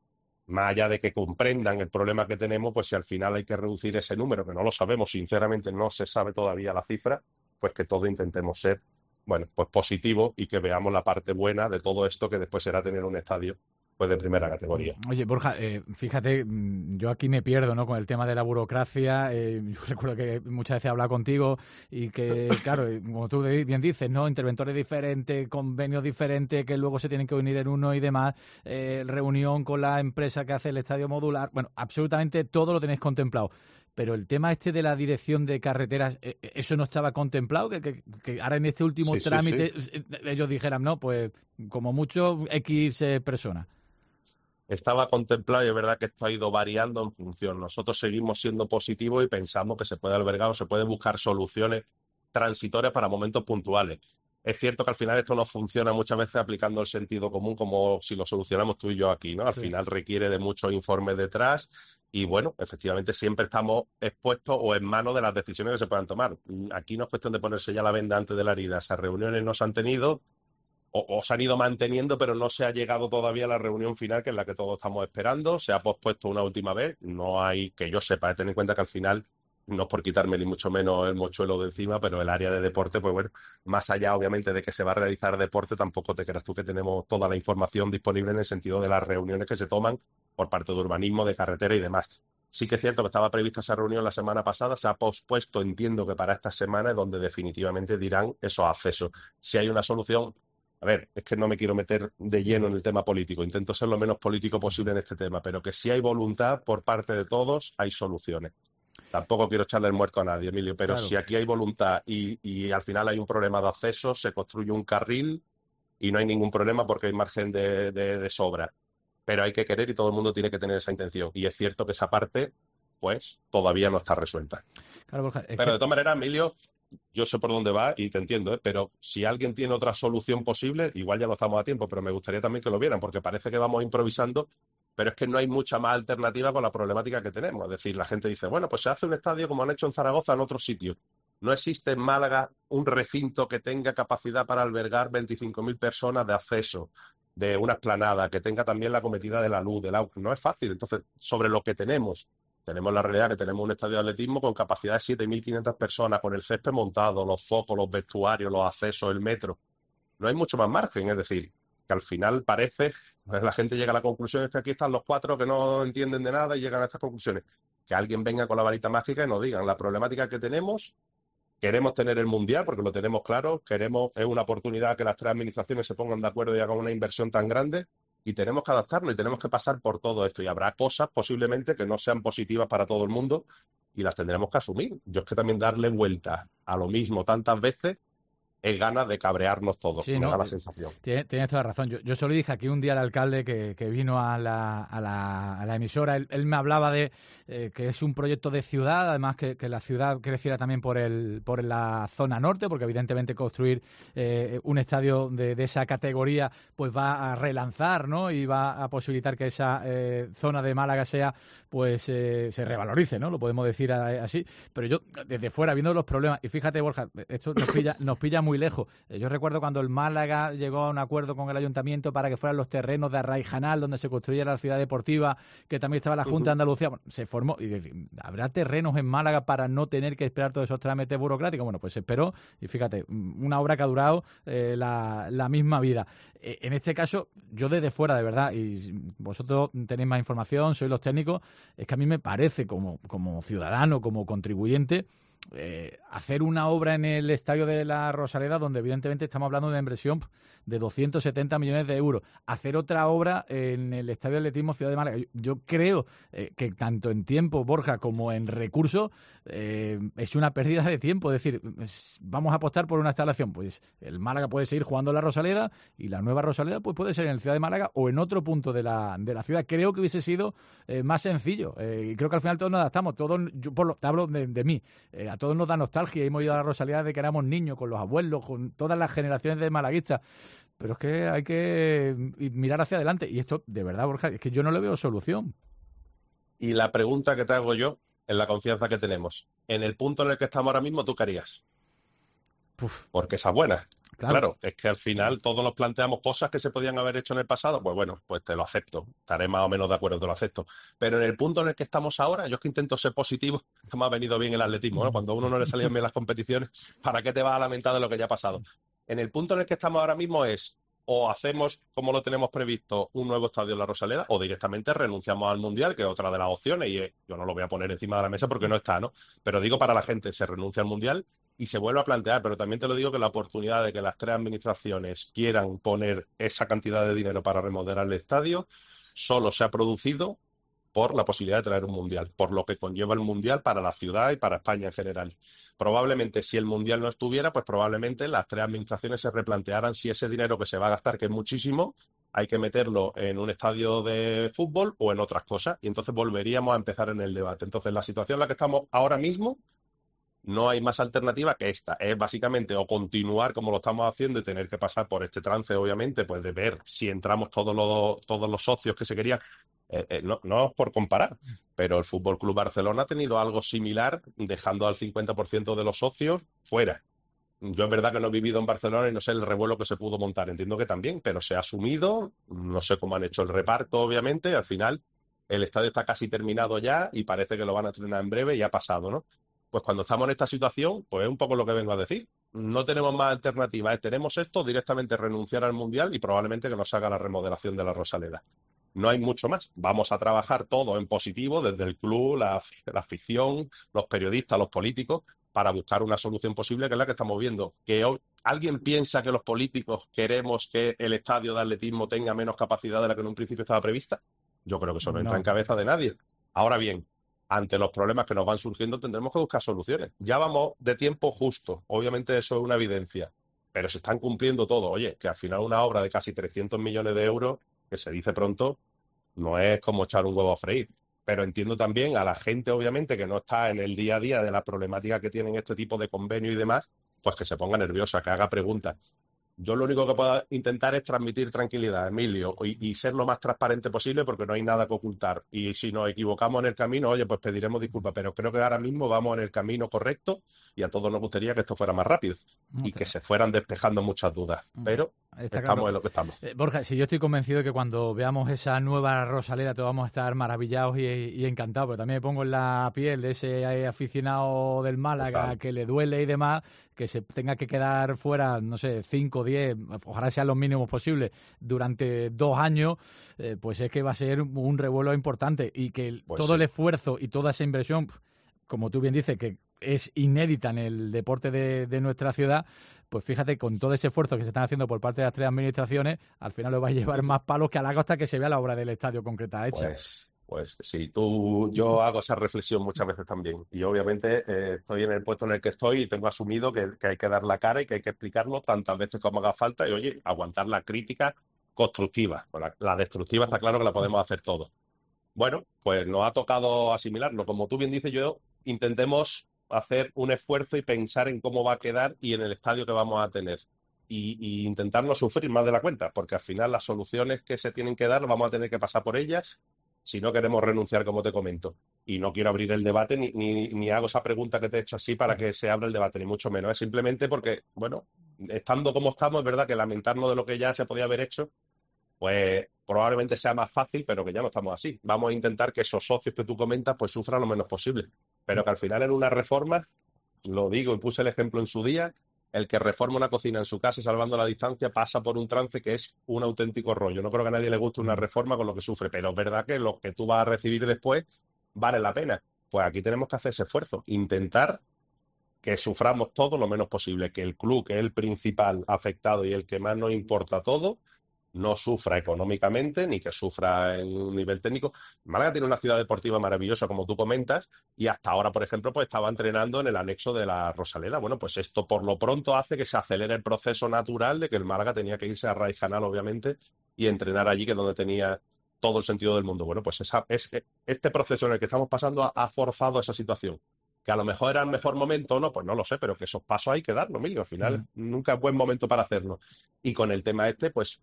más allá de que comprendan el problema que tenemos, pues si al final hay que reducir ese número, que no lo sabemos, sinceramente no se sabe todavía la cifra, pues que todos intentemos ser bueno, pues positivo y que veamos la parte buena de todo esto, que después será tener un estadio pues de primera categoría.
Oye, Borja, eh, fíjate, yo aquí me pierdo, ¿no?, con el tema de la burocracia. Eh, yo recuerdo que muchas veces he hablado contigo y que, claro, como tú bien dices, ¿no?, interventores diferentes, convenios diferentes que luego se tienen que unir en uno y demás, eh, reunión con la empresa que hace el estadio modular. Bueno, absolutamente todo lo tenéis contemplado. Pero el tema este de la dirección de carreteras, ¿eso no estaba contemplado? Que, que, que ahora en este último sí, trámite sí, sí. ellos dijeran, no, pues como mucho X eh, personas.
Estaba contemplado y es verdad que esto ha ido variando en función. Nosotros seguimos siendo positivos y pensamos que se puede albergar o se pueden buscar soluciones transitorias para momentos puntuales. Es cierto que al final esto no funciona muchas veces aplicando el sentido común como si lo solucionamos tú y yo aquí, ¿no? Al sí. final requiere de muchos informes detrás y, bueno, efectivamente siempre estamos expuestos o en manos de las decisiones que se puedan tomar. Aquí no es cuestión de ponerse ya la venda antes de la herida. Esas reuniones no se han tenido o, o se han ido manteniendo, pero no se ha llegado todavía a la reunión final, que es la que todos estamos esperando. Se ha pospuesto una última vez. No hay, que yo sepa, tener en cuenta que al final no es por quitarme ni mucho menos el mochuelo de encima, pero el área de deporte, pues bueno, más allá obviamente de que se va a realizar deporte, tampoco te creas tú que tenemos toda la información disponible en el sentido de las reuniones que se toman por parte de urbanismo, de carretera y demás. Sí que es cierto que estaba prevista esa reunión la semana pasada, se ha pospuesto, entiendo que para esta semana es donde definitivamente dirán esos accesos. Si hay una solución, a ver, es que no me quiero meter de lleno en el tema político, intento ser lo menos político posible en este tema, pero que si hay voluntad por parte de todos, hay soluciones. Tampoco quiero echarle el muerto a nadie, Emilio, pero claro, si aquí hay voluntad y, y al final hay un problema de acceso, se construye un carril y no hay ningún problema porque hay margen de, de, de sobra. Pero hay que querer y todo el mundo tiene que tener esa intención. Y es cierto que esa parte, pues, todavía no está resuelta.
Claro, Borja, es
pero
que...
de todas maneras, Emilio, yo sé por dónde va y te entiendo, ¿eh? Pero si alguien tiene otra solución posible, igual ya no estamos a tiempo, pero me gustaría también que lo vieran, porque parece que vamos improvisando, pero es que no hay mucha más alternativa con la problemática que tenemos. Es decir, la gente dice, bueno, pues se hace un estadio como han hecho en Zaragoza en otros sitios. No existe en Málaga un recinto que tenga capacidad para albergar veinticinco mil personas de acceso, de una explanada, que tenga también la cometida de la luz, del agua. No es fácil. Entonces, sobre lo que tenemos, tenemos la realidad que tenemos un estadio de atletismo con capacidad de siete mil quinientas personas, con el césped montado, los focos, los vestuarios, los accesos, el metro. No hay mucho más margen, es decir, que al final parece, pues la gente llega a la conclusión es que aquí están los cuatro que no entienden de nada y llegan a estas conclusiones. Que alguien venga con la varita mágica y nos digan la problemática que tenemos. Queremos tener el Mundial, porque lo tenemos claro, queremos, es una oportunidad que las tres administraciones se pongan de acuerdo y hagan una inversión tan grande, y tenemos que adaptarnos y tenemos que pasar por todo esto. Y habrá cosas posiblemente que no sean positivas para todo el mundo y las tendremos que asumir. Yo es que también darle vuelta a lo mismo tantas veces es ganas de cabrearnos todos,
sí,
me
no,
da la sensación.
Tienes, tienes toda la razón. Yo, yo solo dije aquí un día al alcalde que, que vino a la, a la, a la emisora, él, él me hablaba de eh, que es un proyecto de ciudad, además que, que la ciudad creciera también por el por la zona norte, porque evidentemente construir eh, un estadio de, de esa categoría pues va a relanzar, ¿no? Y va a posibilitar que esa eh, zona de Málaga sea, pues eh, se revalorice, ¿no? Lo podemos decir así. Pero yo, desde fuera, viendo los problemas, y fíjate, Borja, esto nos pilla, nos pilla muy lejos. Yo recuerdo cuando el Málaga llegó a un acuerdo con el ayuntamiento para que fueran los terrenos de Arraijanal donde se construyera la ciudad deportiva, que también estaba la Junta uh-huh. de Andalucía. Bueno, se formó, y ¿habrá terrenos en Málaga para no tener que esperar todos esos trámites burocráticos? Bueno, pues se esperó y fíjate, una obra que ha durado eh, la, la misma vida. Eh, en este caso, yo desde fuera, de verdad, y vosotros tenéis más información, sois los técnicos, es que a mí me parece como, como ciudadano, como contribuyente, Eh, hacer una obra en el estadio de la Rosaleda, donde evidentemente estamos hablando de una inversión de doscientos setenta millones de euros, hacer otra obra en el estadio de atletismo Ciudad de Málaga. Yo, yo creo eh, que tanto en tiempo, Borja, como en recursos, eh, es una pérdida de tiempo. Es decir, es, vamos a apostar por una instalación. Pues el Málaga puede seguir jugando en la Rosaleda y la nueva Rosaleda pues puede ser en el Ciudad de Málaga o en otro punto de la, de la ciudad. Creo que hubiese sido eh, más sencillo. Eh, y creo que al final todos nos adaptamos. Todos, yo por lo, te hablo de, de mí. Eh, a todos nos da nostalgia. Hemos ido a la Rosaleda de que éramos niños, con los abuelos, con todas las generaciones de malaguistas. Pero es que hay que mirar hacia adelante. Y esto, de verdad, Borja, es que yo no le veo solución.
Y la pregunta que te hago yo, en la confianza que tenemos, en el punto en el que estamos ahora mismo, ¿tú qué harías? Uf. Porque esa es buena. Claro. claro, es que al final todos nos planteamos cosas que se podían haber hecho en el pasado, pues bueno, pues te lo acepto, estaré más o menos de acuerdo, te lo acepto. Pero en el punto en el que estamos ahora, yo es que intento ser positivo, que me ha venido bien el atletismo, ¿no? Cuando a uno no le salían bien las competiciones, ¿para qué te vas a lamentar de lo que ya ha pasado? En el punto en el que estamos ahora mismo es, o hacemos, como lo tenemos previsto, un nuevo estadio en la Rosaleda, o directamente renunciamos al Mundial, que es otra de las opciones, y es, yo no lo voy a poner encima de la mesa porque no está, ¿no? Pero digo para la gente, se renuncia al Mundial y se vuelve a plantear, pero también te lo digo que la oportunidad de que las tres administraciones quieran poner esa cantidad de dinero para remodelar el estadio solo se ha producido por la posibilidad de traer un Mundial, por lo que conlleva el Mundial para la ciudad y para España en general. Probablemente si el Mundial no estuviera, pues probablemente las tres administraciones se replantearan si ese dinero que se va a gastar, que es muchísimo, hay que meterlo en un estadio de fútbol o en otras cosas, y entonces volveríamos a empezar en el debate. Entonces la situación en la que estamos ahora mismo, no hay más alternativa que esta. Es básicamente o continuar como lo estamos haciendo y tener que pasar por este trance, obviamente, pues de ver si entramos todos los, todos los socios que se querían. Eh, eh, no, no es por comparar, pero el Fútbol Club Barcelona ha tenido algo similar, dejando al cincuenta por ciento de los socios fuera. Yo es verdad que no he vivido en Barcelona y no sé el revuelo que se pudo montar. Entiendo que también, pero se ha asumido. No sé cómo han hecho el reparto, obviamente. Al final, el estadio está casi terminado ya y parece que lo van a estrenar en breve y ha pasado, ¿no? Pues cuando estamos en esta situación, pues es un poco lo que vengo a decir. No tenemos más alternativas. Tenemos esto, directamente renunciar al Mundial y probablemente que nos haga la remodelación de la Rosaleda. No hay mucho más. Vamos a trabajar todo en positivo, desde el club, la, la afición, los periodistas, los políticos, para buscar una solución posible, que es la que estamos viendo. Que hoy, ¿alguien piensa que los políticos queremos que el estadio de atletismo tenga menos capacidad de la que en un principio estaba prevista? Yo creo que eso no, no entra en cabeza de nadie. Ahora bien, ante los problemas que nos van surgiendo tendremos que buscar soluciones. Ya vamos de tiempo justo, obviamente eso es una evidencia, pero se están cumpliendo todo. Oye, que al final una obra de casi trescientos millones de euros, que se dice pronto, no es como echar un huevo a freír. Pero entiendo también a la gente, obviamente, que no está en el día a día de la problemática que tienen este tipo de convenio y demás, pues que se ponga nerviosa, que haga preguntas. Yo lo único que puedo intentar es transmitir tranquilidad, Emilio, y, y ser lo más transparente posible porque no hay nada que ocultar. Y si nos equivocamos en el camino, oye, pues pediremos disculpas. Pero creo que ahora mismo vamos en el camino correcto y a todos nos gustaría que esto fuera más rápido no y que se fueran despejando muchas dudas. Pero Está estamos claro. en lo que estamos.
Eh, Borja, si yo estoy convencido de que cuando veamos esa nueva Rosaleda todos vamos a estar maravillados y, y encantados, pero también me pongo en la piel de ese aficionado del Málaga Total. que le duele y demás, que se tenga que quedar fuera, no sé, cinco, diez, ojalá sean los mínimos posibles, durante dos años, eh, pues es que va a ser un revuelo importante y que el, pues todo sí. el esfuerzo y toda esa inversión, como tú bien dices, que es inédita en el deporte de, de nuestra ciudad, pues fíjate, con todo ese esfuerzo que se están haciendo por parte de las tres administraciones, al final lo va a llevar más palos que a la costa que se vea la obra del estadio concreta hecha.
Pues, pues sí, tú, yo hago esa reflexión muchas veces también. Y obviamente eh, estoy en el puesto en el que estoy y tengo asumido que, que hay que dar la cara y que hay que explicarlo tantas veces como haga falta y, oye, aguantar la crítica constructiva. Pues la, la destructiva está claro que la podemos hacer todos. Bueno, pues nos ha tocado asimilarlo. Como tú bien dices, yo intentemos hacer un esfuerzo y pensar en cómo va a quedar y en el estadio que vamos a tener. Y, y intentar no sufrir más de la cuenta, porque al final las soluciones que se tienen que dar vamos a tener que pasar por ellas si no queremos renunciar, como te comento. Y no quiero abrir el debate ni, ni, ni hago esa pregunta que te he hecho así para que se abra el debate, ni mucho menos. Es simplemente porque, bueno, estando como estamos, es verdad que lamentarnos de lo que ya se podía haber hecho, pues probablemente sea más fácil, pero que ya no estamos así. Vamos a intentar que esos socios que tú comentas pues sufran lo menos posible. Pero que al final en una reforma, lo digo y puse el ejemplo en su día, el que reforma una cocina en su casa salvando la distancia pasa por un trance que es un auténtico rollo. No creo que a nadie le guste una reforma con lo que sufre, pero es verdad que lo que tú vas a recibir después vale la pena. Pues aquí tenemos que hacer ese esfuerzo, intentar que suframos todo lo menos posible, que el club, que es el principal afectado y el que más nos importa todo, no sufra económicamente ni que sufra en un nivel técnico. Málaga tiene una ciudad deportiva maravillosa, como tú comentas, y hasta ahora, por ejemplo, pues estaba entrenando en el anexo de la Rosaleda. Bueno, pues esto por lo pronto hace que se acelere el proceso natural de que el Málaga tenía que irse a Raíz Canal, obviamente, y entrenar allí, que es donde tenía todo el sentido del mundo. Bueno, pues esa, es, este proceso en el que estamos pasando ha, ha forzado esa situación. Que a lo mejor era el mejor momento o no, pues no lo sé, pero que esos pasos hay que darlos, Emilio. Al final, mm. nunca es buen momento para hacerlo. Y con el tema este, pues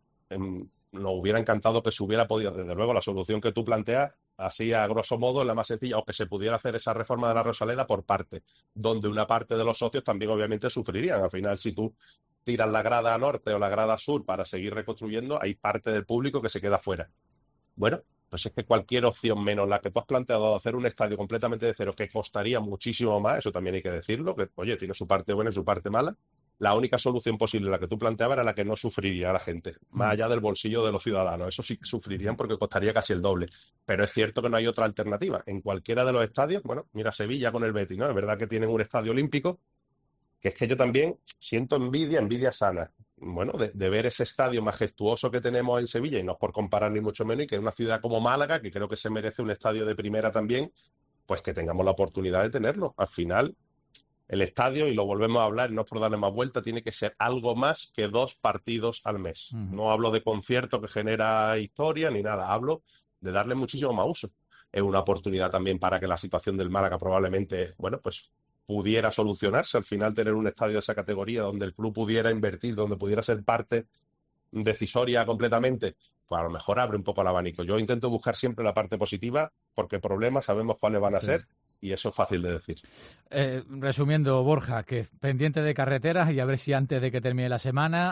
nos hubiera encantado que se hubiera podido, desde luego, la solución que tú planteas, así a grosso modo, es la más sencilla, o que se pudiera hacer esa reforma de la Rosaleda por parte, donde una parte de los socios también obviamente sufrirían. Al final, si tú tiras la grada norte o la grada sur para seguir reconstruyendo, hay parte del público que se queda fuera. Bueno, pues es que cualquier opción menos la que tú has planteado de hacer un estadio completamente de cero, que costaría muchísimo más, eso también hay que decirlo, que oye, tiene su parte buena y su parte mala. La única solución posible, la que tú planteabas, era la que no sufriría la gente, más allá del bolsillo de los ciudadanos. Eso sí sufrirían porque costaría casi el doble. Pero es cierto que no hay otra alternativa. En cualquiera de los estadios, bueno, mira Sevilla con el Betis, ¿no? Es verdad que tienen un estadio olímpico, que es que yo también siento envidia, envidia sana, bueno, de, de ver ese estadio majestuoso que tenemos en Sevilla, y no es por comparar ni mucho menos, y que es una ciudad como Málaga, que creo que se merece un estadio de primera también, pues que tengamos la oportunidad de tenerlo. Al final, el estadio, y lo volvemos a hablar, no es por darle más vuelta, tiene que ser algo más que dos partidos al mes. Uh-huh. No hablo de concierto que genera historia ni nada, hablo de darle muchísimo más uso. Es una oportunidad también para que la situación del Málaga probablemente, bueno, pues pudiera solucionarse. Al final, tener un estadio de esa categoría donde el club pudiera invertir, donde pudiera ser parte decisoria completamente, pues a lo mejor abre un poco el abanico. Yo intento buscar siempre la parte positiva, porque problemas sabemos cuáles van a sí. ser. Y eso es fácil de decir.
Eh, resumiendo, Borja, que pendiente de carreteras y a ver si antes de que termine la semana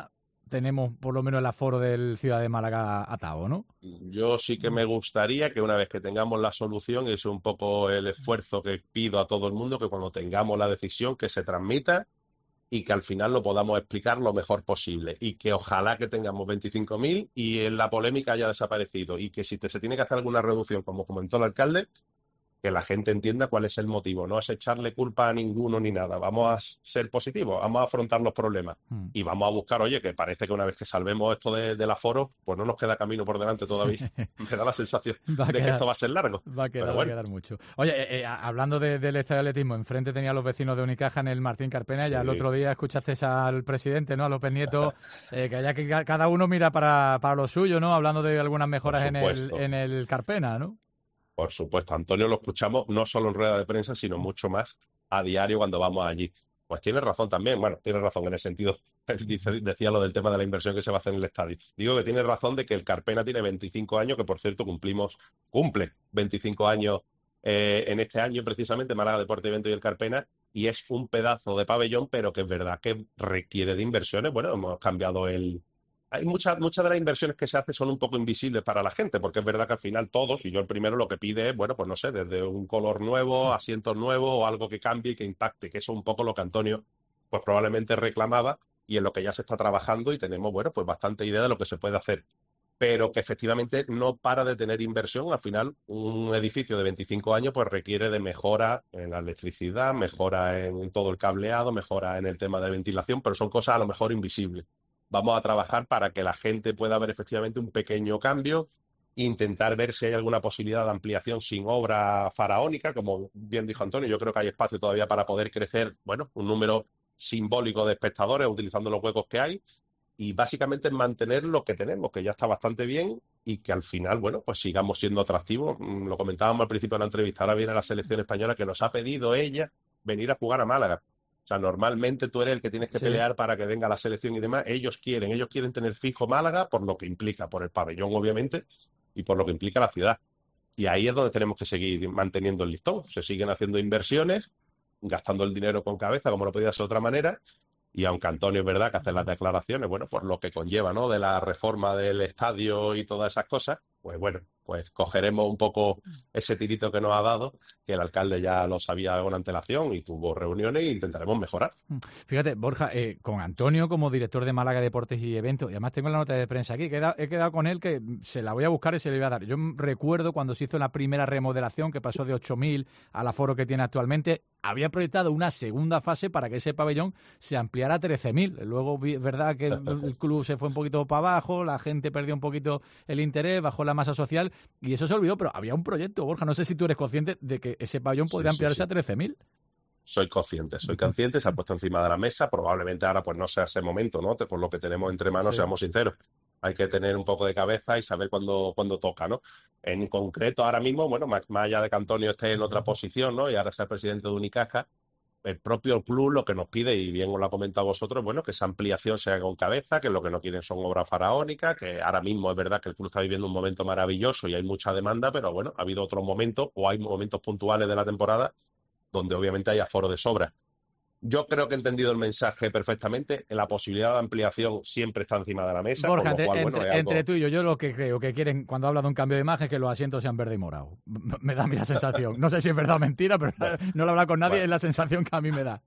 tenemos por lo menos el aforo del Ciudad de Málaga atado, ¿no?
Yo sí que me gustaría que una vez que tengamos la solución, y es un poco el esfuerzo que pido a todo el mundo, que cuando tengamos la decisión que se transmita y que al final lo podamos explicar lo mejor posible y que ojalá que tengamos veinticinco mil y en la polémica haya desaparecido y que si te, se tiene que hacer alguna reducción, como comentó el alcalde, que la gente entienda cuál es el motivo. No es echarle culpa a ninguno ni nada. Vamos a ser positivos, vamos a afrontar los problemas mm. y vamos a buscar, oye, que parece que una vez que salvemos esto de, del aforo, pues no nos queda camino por delante todavía. Me da la sensación de quedar, que esto va a ser largo.
Va a quedar,
bueno.
va a quedar mucho. Oye, eh, eh, hablando de, del estadio de atletismo, enfrente tenía a los vecinos de Unicaja en el Martín Carpena, ya sí. El otro día escuchaste al presidente, ¿no? A López Nieto, eh, que ya que cada uno mira para, para lo suyo, ¿no? Hablando de algunas mejoras en el, en el Carpena, ¿no?
Por supuesto, Antonio lo escuchamos no solo en rueda de prensa, sino mucho más a diario cuando vamos allí. Pues tiene razón también, bueno, tiene razón en el sentido, decía lo del tema de la inversión que se va a hacer en el estadio. Digo que tiene razón de que el Carpena tiene veinticinco años, que por cierto cumplimos, cumple veinticinco años eh, en este año precisamente, Málaga Deporte y Evento y el Carpena, y es un pedazo de pabellón, pero que es verdad que requiere de inversiones. Bueno, hemos cambiado el... Hay muchas, muchas de las inversiones que se hacen son un poco invisibles para la gente, porque es verdad que al final todos, y yo el primero, lo que pide es, bueno, pues no sé, desde un color nuevo, asientos nuevos o algo que cambie y que impacte, que eso es un poco lo que Antonio pues probablemente reclamaba y en lo que ya se está trabajando y tenemos, bueno, pues bastante idea de lo que se puede hacer. Pero que efectivamente no para de tener inversión. Al final, un edificio de veinticinco años pues requiere de mejora en la electricidad, mejora en todo el cableado, mejora en el tema de ventilación, pero son cosas a lo mejor invisibles. Vamos a trabajar para que la gente pueda ver efectivamente un pequeño cambio, intentar ver si hay alguna posibilidad de ampliación sin obra faraónica, como bien dijo Antonio. Yo creo que hay espacio todavía para poder crecer, bueno, un número simbólico de espectadores utilizando los huecos que hay y básicamente mantener lo que tenemos, que ya está bastante bien y que al final, bueno, pues sigamos siendo atractivos. Lo comentábamos al principio de la entrevista, ahora viene la selección española que nos ha pedido ella venir a jugar a Málaga. O sea, normalmente tú eres el que tienes que sí. pelear para que venga la selección y demás. Ellos quieren, ellos quieren tener fijo Málaga por lo que implica, por el pabellón obviamente, y por lo que implica la ciudad. Y ahí es donde tenemos que seguir manteniendo el listón. Se siguen haciendo inversiones, gastando el dinero con cabeza, como no podía ser de otra manera. Y aunque Antonio es verdad que hace las declaraciones, bueno, por lo que conlleva, ¿no? De la reforma del estadio y todas esas cosas, pues bueno, pues cogeremos un poco ese tirito que nos ha dado, que el alcalde ya lo sabía con antelación y tuvo reuniones e intentaremos mejorar.
Fíjate, Borja, eh, con Antonio como director de Málaga Deportes y Eventos, y además tengo la nota de prensa aquí, que he, quedado, he quedado con él que se la voy a buscar y se la voy a dar. Yo recuerdo cuando se hizo la primera remodelación, que pasó de ocho mil al aforo que tiene actualmente, había proyectado una segunda fase para que ese pabellón se ampliara a trece mil. Luego es verdad que el, el club se fue un poquito para abajo, la gente perdió un poquito el interés, bajó la masa social y eso se olvidó, pero había un proyecto, Borja, no sé si tú eres consciente de que ese pabellón podría sí, ampliarse sí, sí. a trece mil.
Soy consciente, soy consciente, se ha puesto encima de la mesa, probablemente ahora pues no sea ese momento, ¿no? Por lo que tenemos entre manos, sí. seamos sinceros. Hay que tener un poco de cabeza y saber cuándo, cuándo toca, ¿no? En concreto, ahora mismo, bueno, más, más allá de que Antonio esté en otra posición, ¿no? Y ahora sea presidente de Unicaja, el propio club lo que nos pide, y bien os lo ha comentado vosotros, bueno, que esa ampliación sea con cabeza, que lo que no quieren son obras faraónicas, que ahora mismo es verdad que el club está viviendo un momento maravilloso y hay mucha demanda, pero bueno, ha habido otros momentos o hay momentos puntuales de la temporada donde obviamente hay aforo de sobra. Yo creo que he entendido el mensaje perfectamente. La posibilidad de ampliación siempre está encima de la mesa.
Borja,
por lo cual,
entre,
bueno, algo...
entre tú y yo, yo lo que creo que quieren cuando habla de un cambio de imagen es que los asientos sean verde y morado. Me da a mí la sensación. No sé si es verdad o mentira, pero bueno, no lo he hablado con nadie, bueno. Es la sensación que a mí me da.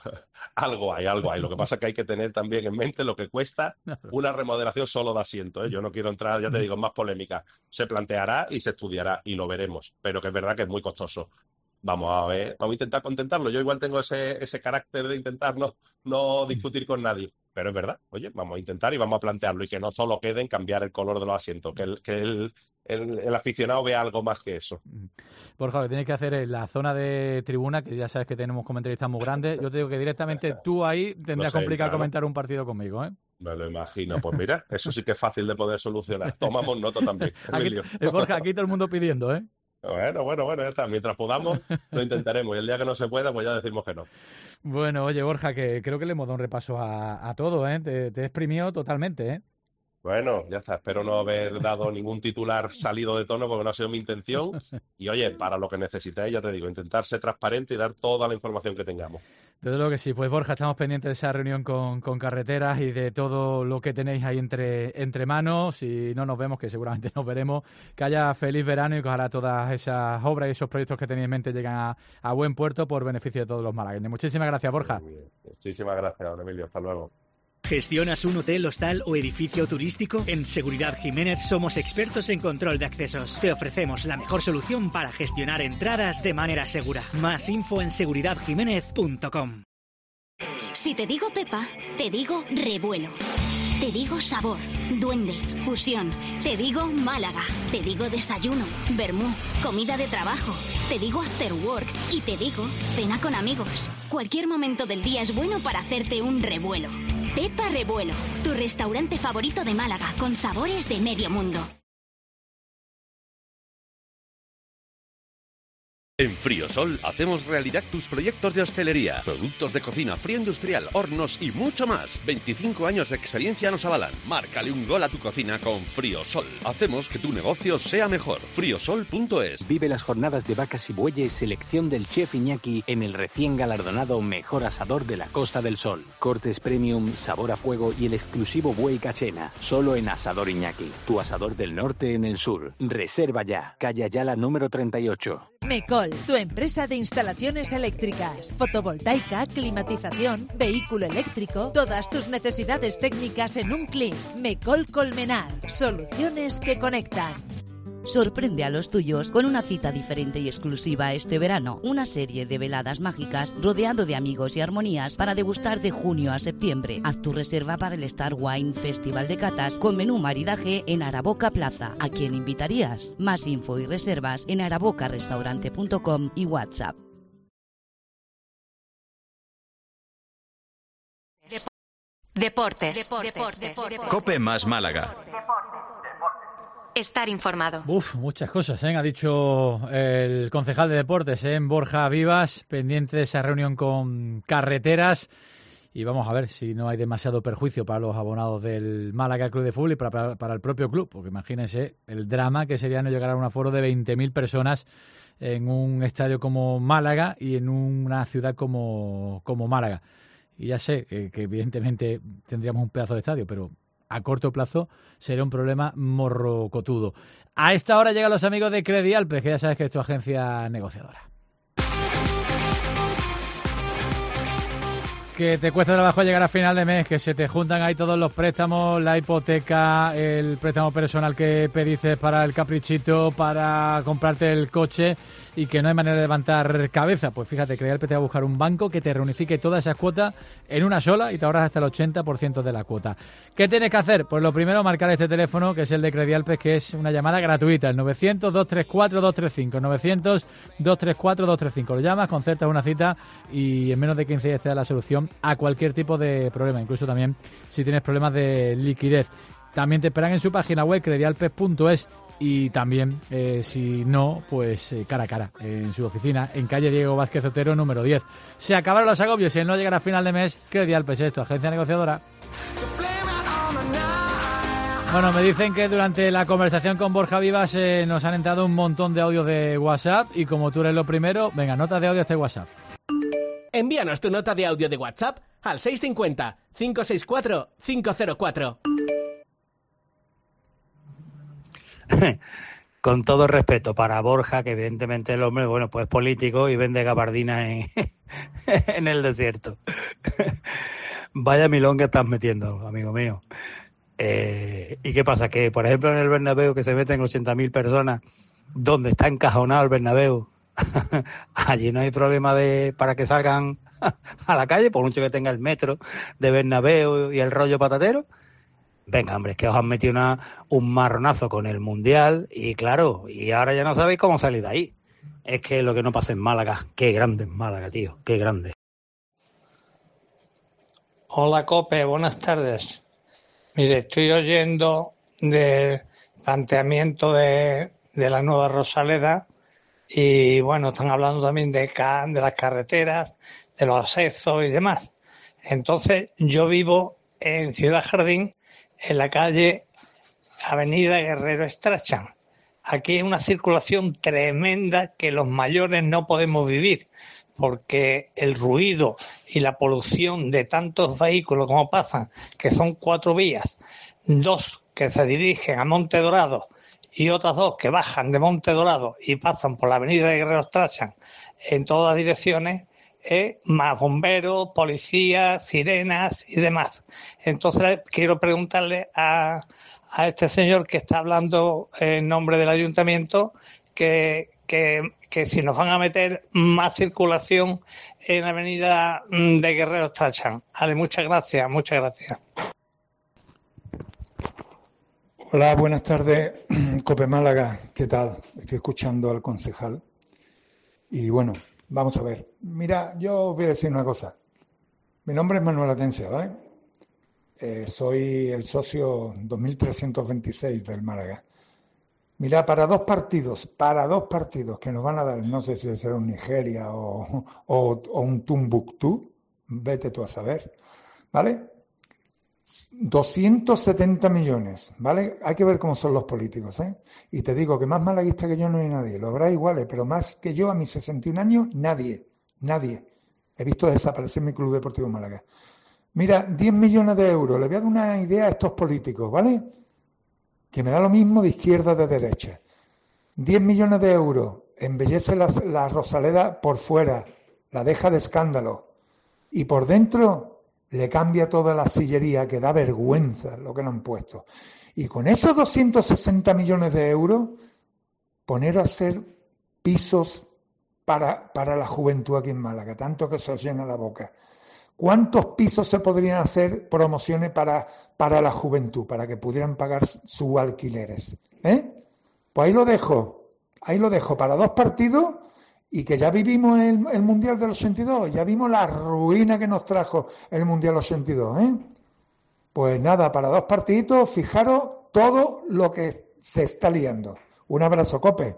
Algo hay, algo hay. Lo que pasa es que hay que tener también en mente lo que cuesta una remodelación solo de asiento, ¿eh? Yo no quiero entrar, ya te digo, en más polémica. Se planteará y se estudiará y lo veremos, pero que es verdad que es muy costoso. Vamos a ver, vamos a intentar contentarlo. Yo igual tengo ese, ese carácter de intentar no, no discutir con nadie, pero es verdad, oye, vamos a intentar y vamos a plantearlo y que no solo quede en cambiar el color de los asientos, que el, que el, el, el aficionado vea algo más que eso.
Borja, lo que tienes que hacer es la zona de tribuna, que ya sabes que tenemos comentaristas muy grandes. Yo te digo que directamente tú ahí tendrías no sé, complicado claro. comentar un partido conmigo, ¿eh?
Me lo imagino. Pues mira, eso sí que es fácil de poder solucionar. Tomamos nota también,
Emilio. Aquí, Borja, aquí todo el mundo pidiendo, ¿eh?
Bueno, bueno, bueno, ya está. Mientras podamos, lo intentaremos. Y el día que no se pueda, pues ya decimos que no.
Bueno, oye, Borja, que creo que le hemos dado un repaso a, a todo, ¿eh? Te, te he exprimido totalmente, ¿eh?
Bueno, ya está. Espero no haber dado ningún titular salido de tono porque no ha sido mi intención. Y oye, para lo que necesitéis, ya te digo, intentar ser transparente y dar toda la información que tengamos.
Desde luego que sí. Pues Borja, estamos pendientes de esa reunión con, con Carreteras y de todo lo que tenéis ahí entre, entre manos. Y no nos vemos, que seguramente nos veremos. Que haya feliz verano y que ojalá todas esas obras y esos proyectos que tenéis en mente lleguen a, a buen puerto por beneficio de todos los malagueños. Muchísimas gracias, Borja.
Muchísimas gracias, don Emilio. Hasta luego.
¿Gestionas un hotel, hostal o edificio turístico? En Seguridad Jiménez somos expertos en control de accesos. Te ofrecemos la mejor solución para gestionar entradas de manera segura. Más info en seguridad jiménez punto com.
Si te digo Pepa, te digo revuelo. Te digo sabor, duende, fusión. Te digo Málaga. Te digo desayuno, vermú, comida de trabajo. Te digo after work y te digo cena con amigos. Cualquier momento del día es bueno para hacerte un revuelo. Pepa Revuelo, tu restaurante favorito de Málaga, con sabores de medio mundo.
En Friosol hacemos realidad tus proyectos de hostelería, productos de cocina, frío industrial, hornos y mucho más. veinticinco años de experiencia nos avalan. Márcale un gol a tu cocina con Friosol. Hacemos que tu negocio sea mejor. friosol punto es.
Vive las jornadas de vacas y bueyes, selección del chef Iñaki en el recién galardonado Mejor Asador de la Costa del Sol. Cortes premium, sabor a fuego y el exclusivo buey cachena. Solo en Asador Iñaki, tu asador del norte en el sur. Reserva ya. Calle Ayala número treinta y ocho.
Mecol, tu empresa de instalaciones eléctricas, fotovoltaica, climatización, vehículo eléctrico, todas tus necesidades técnicas en un clic. Mecol Colmenar, soluciones que conectan.
Sorprende a los tuyos con una cita diferente y exclusiva este verano. Una serie de veladas mágicas rodeado de amigos y armonías para degustar de junio a septiembre. Haz tu reserva para el Star Wine Festival de Catas con menú maridaje en Araboca Plaza. ¿A quién invitarías? Más info y reservas en araboca restaurante punto com y WhatsApp.
Deportes. Deportes. Deportes. Deportes.
COPE más Málaga.
Estar informado.
Uf, muchas cosas, ¿eh? Ha dicho el concejal de deportes, ¿eh? En Borja Vivas, pendiente de esa reunión con Carreteras. Y vamos a ver si no hay demasiado perjuicio para los abonados del Málaga Club de Fútbol y para, para, para el propio club. Porque imagínense el drama que sería no llegar a un aforo de veinte mil personas en un estadio como Málaga y en una ciudad como, como Málaga. Y ya sé que, que evidentemente tendríamos un pedazo de estadio, pero a corto plazo será un problema morrocotudo. A esta hora llegan los amigos de Credialpes, que ya sabes que es tu agencia negociadora. Que te cuesta trabajo llegar a final de mes, que se te juntan ahí todos los préstamos, la hipoteca, el préstamo personal que pediste para el caprichito, para comprarte el coche y que no hay manera de levantar cabeza. Pues fíjate, Credialpes te va a buscar un banco que te reunifique todas esas cuotas en una sola y te ahorras hasta el ochenta por ciento de la cuota. ¿Qué tienes que hacer? Pues lo primero, marcar este teléfono, que es el de Credialpes, que es una llamada gratuita, el novecientos, doscientos treinta y cuatro, doscientos treinta y cinco, novecientos, doscientos treinta y cuatro, doscientos treinta y cinco. Lo llamas, concertas una cita y en menos de quince días te da la solución a cualquier tipo de problema, incluso también si tienes problemas de liquidez. También te esperan en su página web, credialpes punto es, y también, eh, si no, pues eh, cara a cara, eh, en su oficina, en calle Diego Vázquez Otero, número diez. Se acabaron los agobios y el no llegar a final de mes, Credialpes es tu agencia negociadora. Bueno, me dicen que durante la conversación con Borja Vivas eh, nos han entrado un montón de audios de WhatsApp y como tú eres lo primero, venga, notas de audio a este WhatsApp.
Envíanos tu nota de audio de WhatsApp al seis cinco cero, cinco seis cuatro, cinco cero cuatro.
Con todo respeto para Borja, que evidentemente el hombre, bueno, pues político y vende gabardina en, en el desierto. Vaya milón que estás metiendo, amigo mío. Eh, ¿Y qué pasa? Que, por ejemplo, en el Bernabéu, que se meten ochenta mil personas, donde está encajonado el Bernabéu, allí no hay problema de para que salgan a la calle, por mucho que tenga el metro de Bernabéu y el rollo patatero. Venga, hombre, es que os han metido una, un marronazo con el Mundial y claro, y ahora ya no sabéis cómo salir de ahí. Es que lo que no pasa en Málaga, qué grande es Málaga, tío, qué grande.
Hola, Cope, buenas tardes. Mire, estoy oyendo del planteamiento de, de la nueva Rosaleda y bueno, están hablando también de, de las carreteras, de los accesos y demás. Entonces, yo vivo en Ciudad Jardín, en la calle Avenida Guerrero Strachan. Aquí hay una circulación tremenda que los mayores no podemos vivir, porque el ruido y la polución de tantos vehículos como pasan, que son cuatro vías, dos que se dirigen a Monte Dorado y otras dos que bajan de Monte Dorado y pasan por la avenida de Guerrero Strachan en todas direcciones, eh, más bomberos, policías, sirenas y demás. Entonces quiero preguntarle a, a este señor que está hablando en nombre del ayuntamiento que, que, que si nos van a meter más circulación en la avenida de Guerrero Strachan. Vale, muchas gracias, muchas gracias.
Hola, buenas tardes, Cope Málaga, ¿qué tal? Estoy escuchando al concejal y bueno, vamos a ver. Mira, yo os voy a decir una cosa. Mi nombre es Manuel Atencia, ¿vale? Eh, soy el socio dos mil trescientos veintiséis del Málaga. Mira, para dos partidos, para dos partidos que nos van a dar, no sé si será un Nigeria o, o, o un Tumbuctú, vete tú a saber, ¿vale? doscientos setenta millones, ¿vale? Hay que ver cómo son los políticos, ¿eh? Y te digo que más malaguista que yo no hay nadie, lo habrá iguales, pero más que yo a mis sesenta y un años, nadie, nadie. He visto desaparecer mi Club Deportivo Málaga. Mira, diez millones de euros, le voy a dar una idea a estos políticos, ¿vale? Que me da lo mismo de izquierda o de derecha. diez millones de euros, embellece la, la Rosaleda por fuera, la deja de escándalo, y por dentro le cambia toda la sillería, que da vergüenza lo que le han puesto. Y con esos doscientos sesenta millones de euros, poner a hacer pisos para, para la juventud aquí en Málaga, tanto que se os llena la boca. ¿Cuántos pisos se podrían hacer, promociones para, para la juventud, para que pudieran pagar sus alquileres? ¿Eh? Pues ahí lo dejo, ahí lo dejo para dos partidos. Y que ya vivimos el, el Mundial del ochenta y dos, ya vimos la ruina que nos trajo el Mundial ochenta y dos, ¿eh? Pues nada, para dos partiditos, fijaros todo lo que se está liando. Un abrazo, Cope.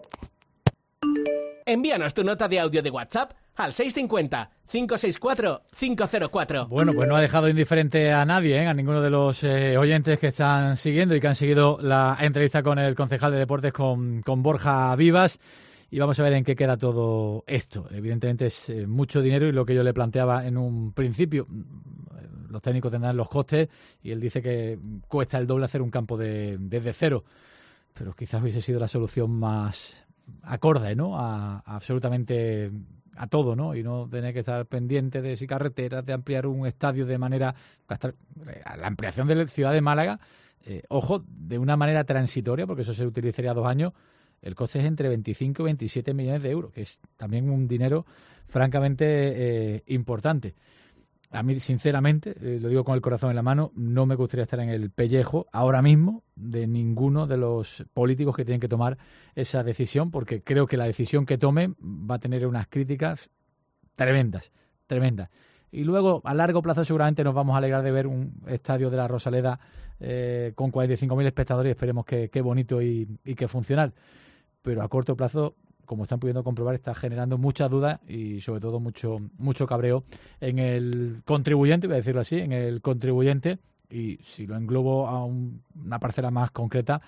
Envíanos tu nota de audio de WhatsApp al seis cinco cero, cinco seis cuatro, cinco cero cuatro.
Bueno, pues no ha dejado indiferente a nadie, ¿eh? A ninguno de los eh, oyentes que están siguiendo y que han seguido la entrevista con el concejal de deportes, con, con Borja Vivas. Y vamos a ver en qué queda todo esto. Evidentemente es eh, mucho dinero y lo que yo le planteaba en un principio. Los técnicos tendrán los costes y él dice que cuesta el doble hacer un campo de, desde cero. Pero quizás hubiese sido la solución más acorde, ¿no? A, a absolutamente a todo, ¿no? Y no tener que estar pendiente de si carreteras, de ampliar un estadio de manera... Gastar, la ampliación de la ciudad de Málaga, eh, ojo, de una manera transitoria, porque eso se utilizaría dos años. El coste es entre veinticinco y veintisiete millones de euros, que es también un dinero francamente eh, importante. A mí, sinceramente, eh, lo digo con el corazón en la mano, no me gustaría estar en el pellejo ahora mismo de ninguno de los políticos que tienen que tomar esa decisión, porque creo que la decisión que tomen va a tener unas críticas tremendas, tremendas. Y luego, a largo plazo, seguramente nos vamos a alegrar de ver un estadio de la Rosaleda eh, con cuarenta y cinco mil espectadores y esperemos que, que bonito y, y que funcional. Pero a corto plazo, como están pudiendo comprobar, está generando muchas dudas y sobre todo mucho mucho cabreo en el contribuyente, voy a decirlo así, en el contribuyente, y si lo englobo a un, una parcela más concreta,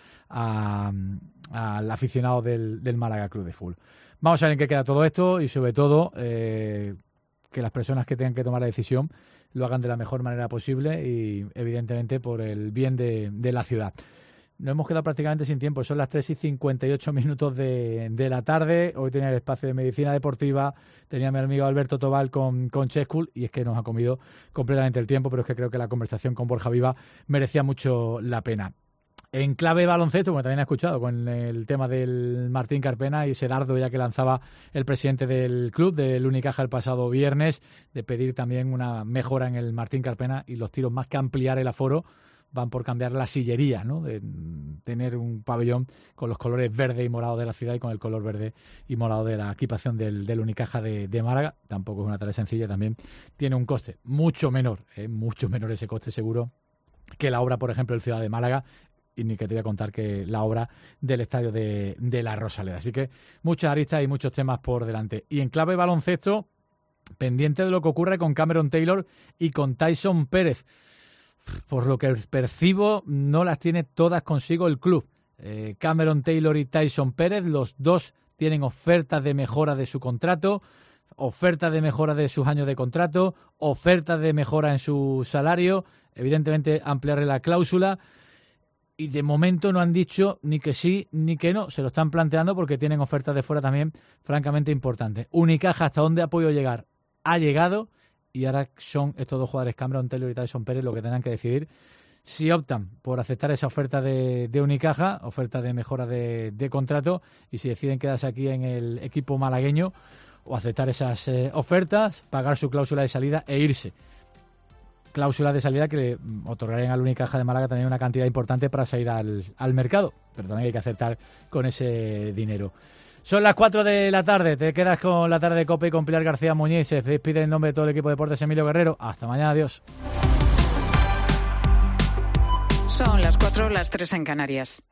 al aficionado del, del Málaga Club de Fútbol. Vamos a ver en qué queda todo esto y sobre todo eh, que las personas que tengan que tomar la decisión lo hagan de la mejor manera posible y evidentemente por el bien de, de la ciudad. Nos hemos quedado prácticamente sin tiempo. Son las tres y cincuenta y ocho minutos de, de la tarde. Hoy tenía el espacio de medicina deportiva. Tenía a mi amigo Alberto Tobal con, con Chescul y es que nos ha comido completamente el tiempo, pero es que creo que la conversación con Borja Viva merecía mucho la pena. En clave baloncesto, como también he escuchado, con el tema del Martín Carpena y ese dardo ya que lanzaba el presidente del club, del Unicaja, el pasado viernes, de pedir también una mejora en el Martín Carpena y los tiros más que ampliar el aforo van por cambiar la sillería, ¿no? De tener un pabellón con los colores verde y morado de la ciudad y con el color verde y morado de la equipación del, del Unicaja de, de Málaga. Tampoco es una tarea sencilla, también tiene un coste mucho menor, ¿eh? mucho menor ese coste seguro que la obra, por ejemplo, del Ciudad de Málaga, y ni que te voy a contar que la obra del estadio de, de la Rosaleda. Así que muchas aristas y muchos temas por delante. Y en clave baloncesto, pendiente de lo que ocurre con Cameron Taylor y con Tyson Pérez. por lo que percibo, no las tiene todas consigo el club. Eh, Cameron Taylor y Tyson Pérez, los dos tienen ofertas de mejora de su contrato, ofertas de mejora de sus años de contrato, ofertas de mejora en su salario, evidentemente ampliarle la cláusula, y de momento no han dicho ni que sí ni que no, se lo están planteando porque tienen ofertas de fuera también francamente importantes. Unicaja, hasta dónde ha podido llegar, ha llegado, y ahora son estos dos jugadores, Cameron Taylor y Tyson Pérez, lo que tendrán que decidir si optan por aceptar esa oferta de, de Unicaja, oferta de mejora de, de contrato, y si deciden quedarse aquí en el equipo malagueño o aceptar esas eh, ofertas, pagar su cláusula de salida e irse. Cláusula de salida que le otorgarían al Unicaja de Málaga también una cantidad importante para salir al, al mercado, pero también hay que aceptar con ese dinero. Son las cuatro de la tarde, te quedas con la tarde de COPE y con Pilar García Muñiz. Se despide en nombre de todo el equipo de Deportes Emilio Guerrero. Hasta mañana, adiós.
Son las cuatro, las tres en Canarias.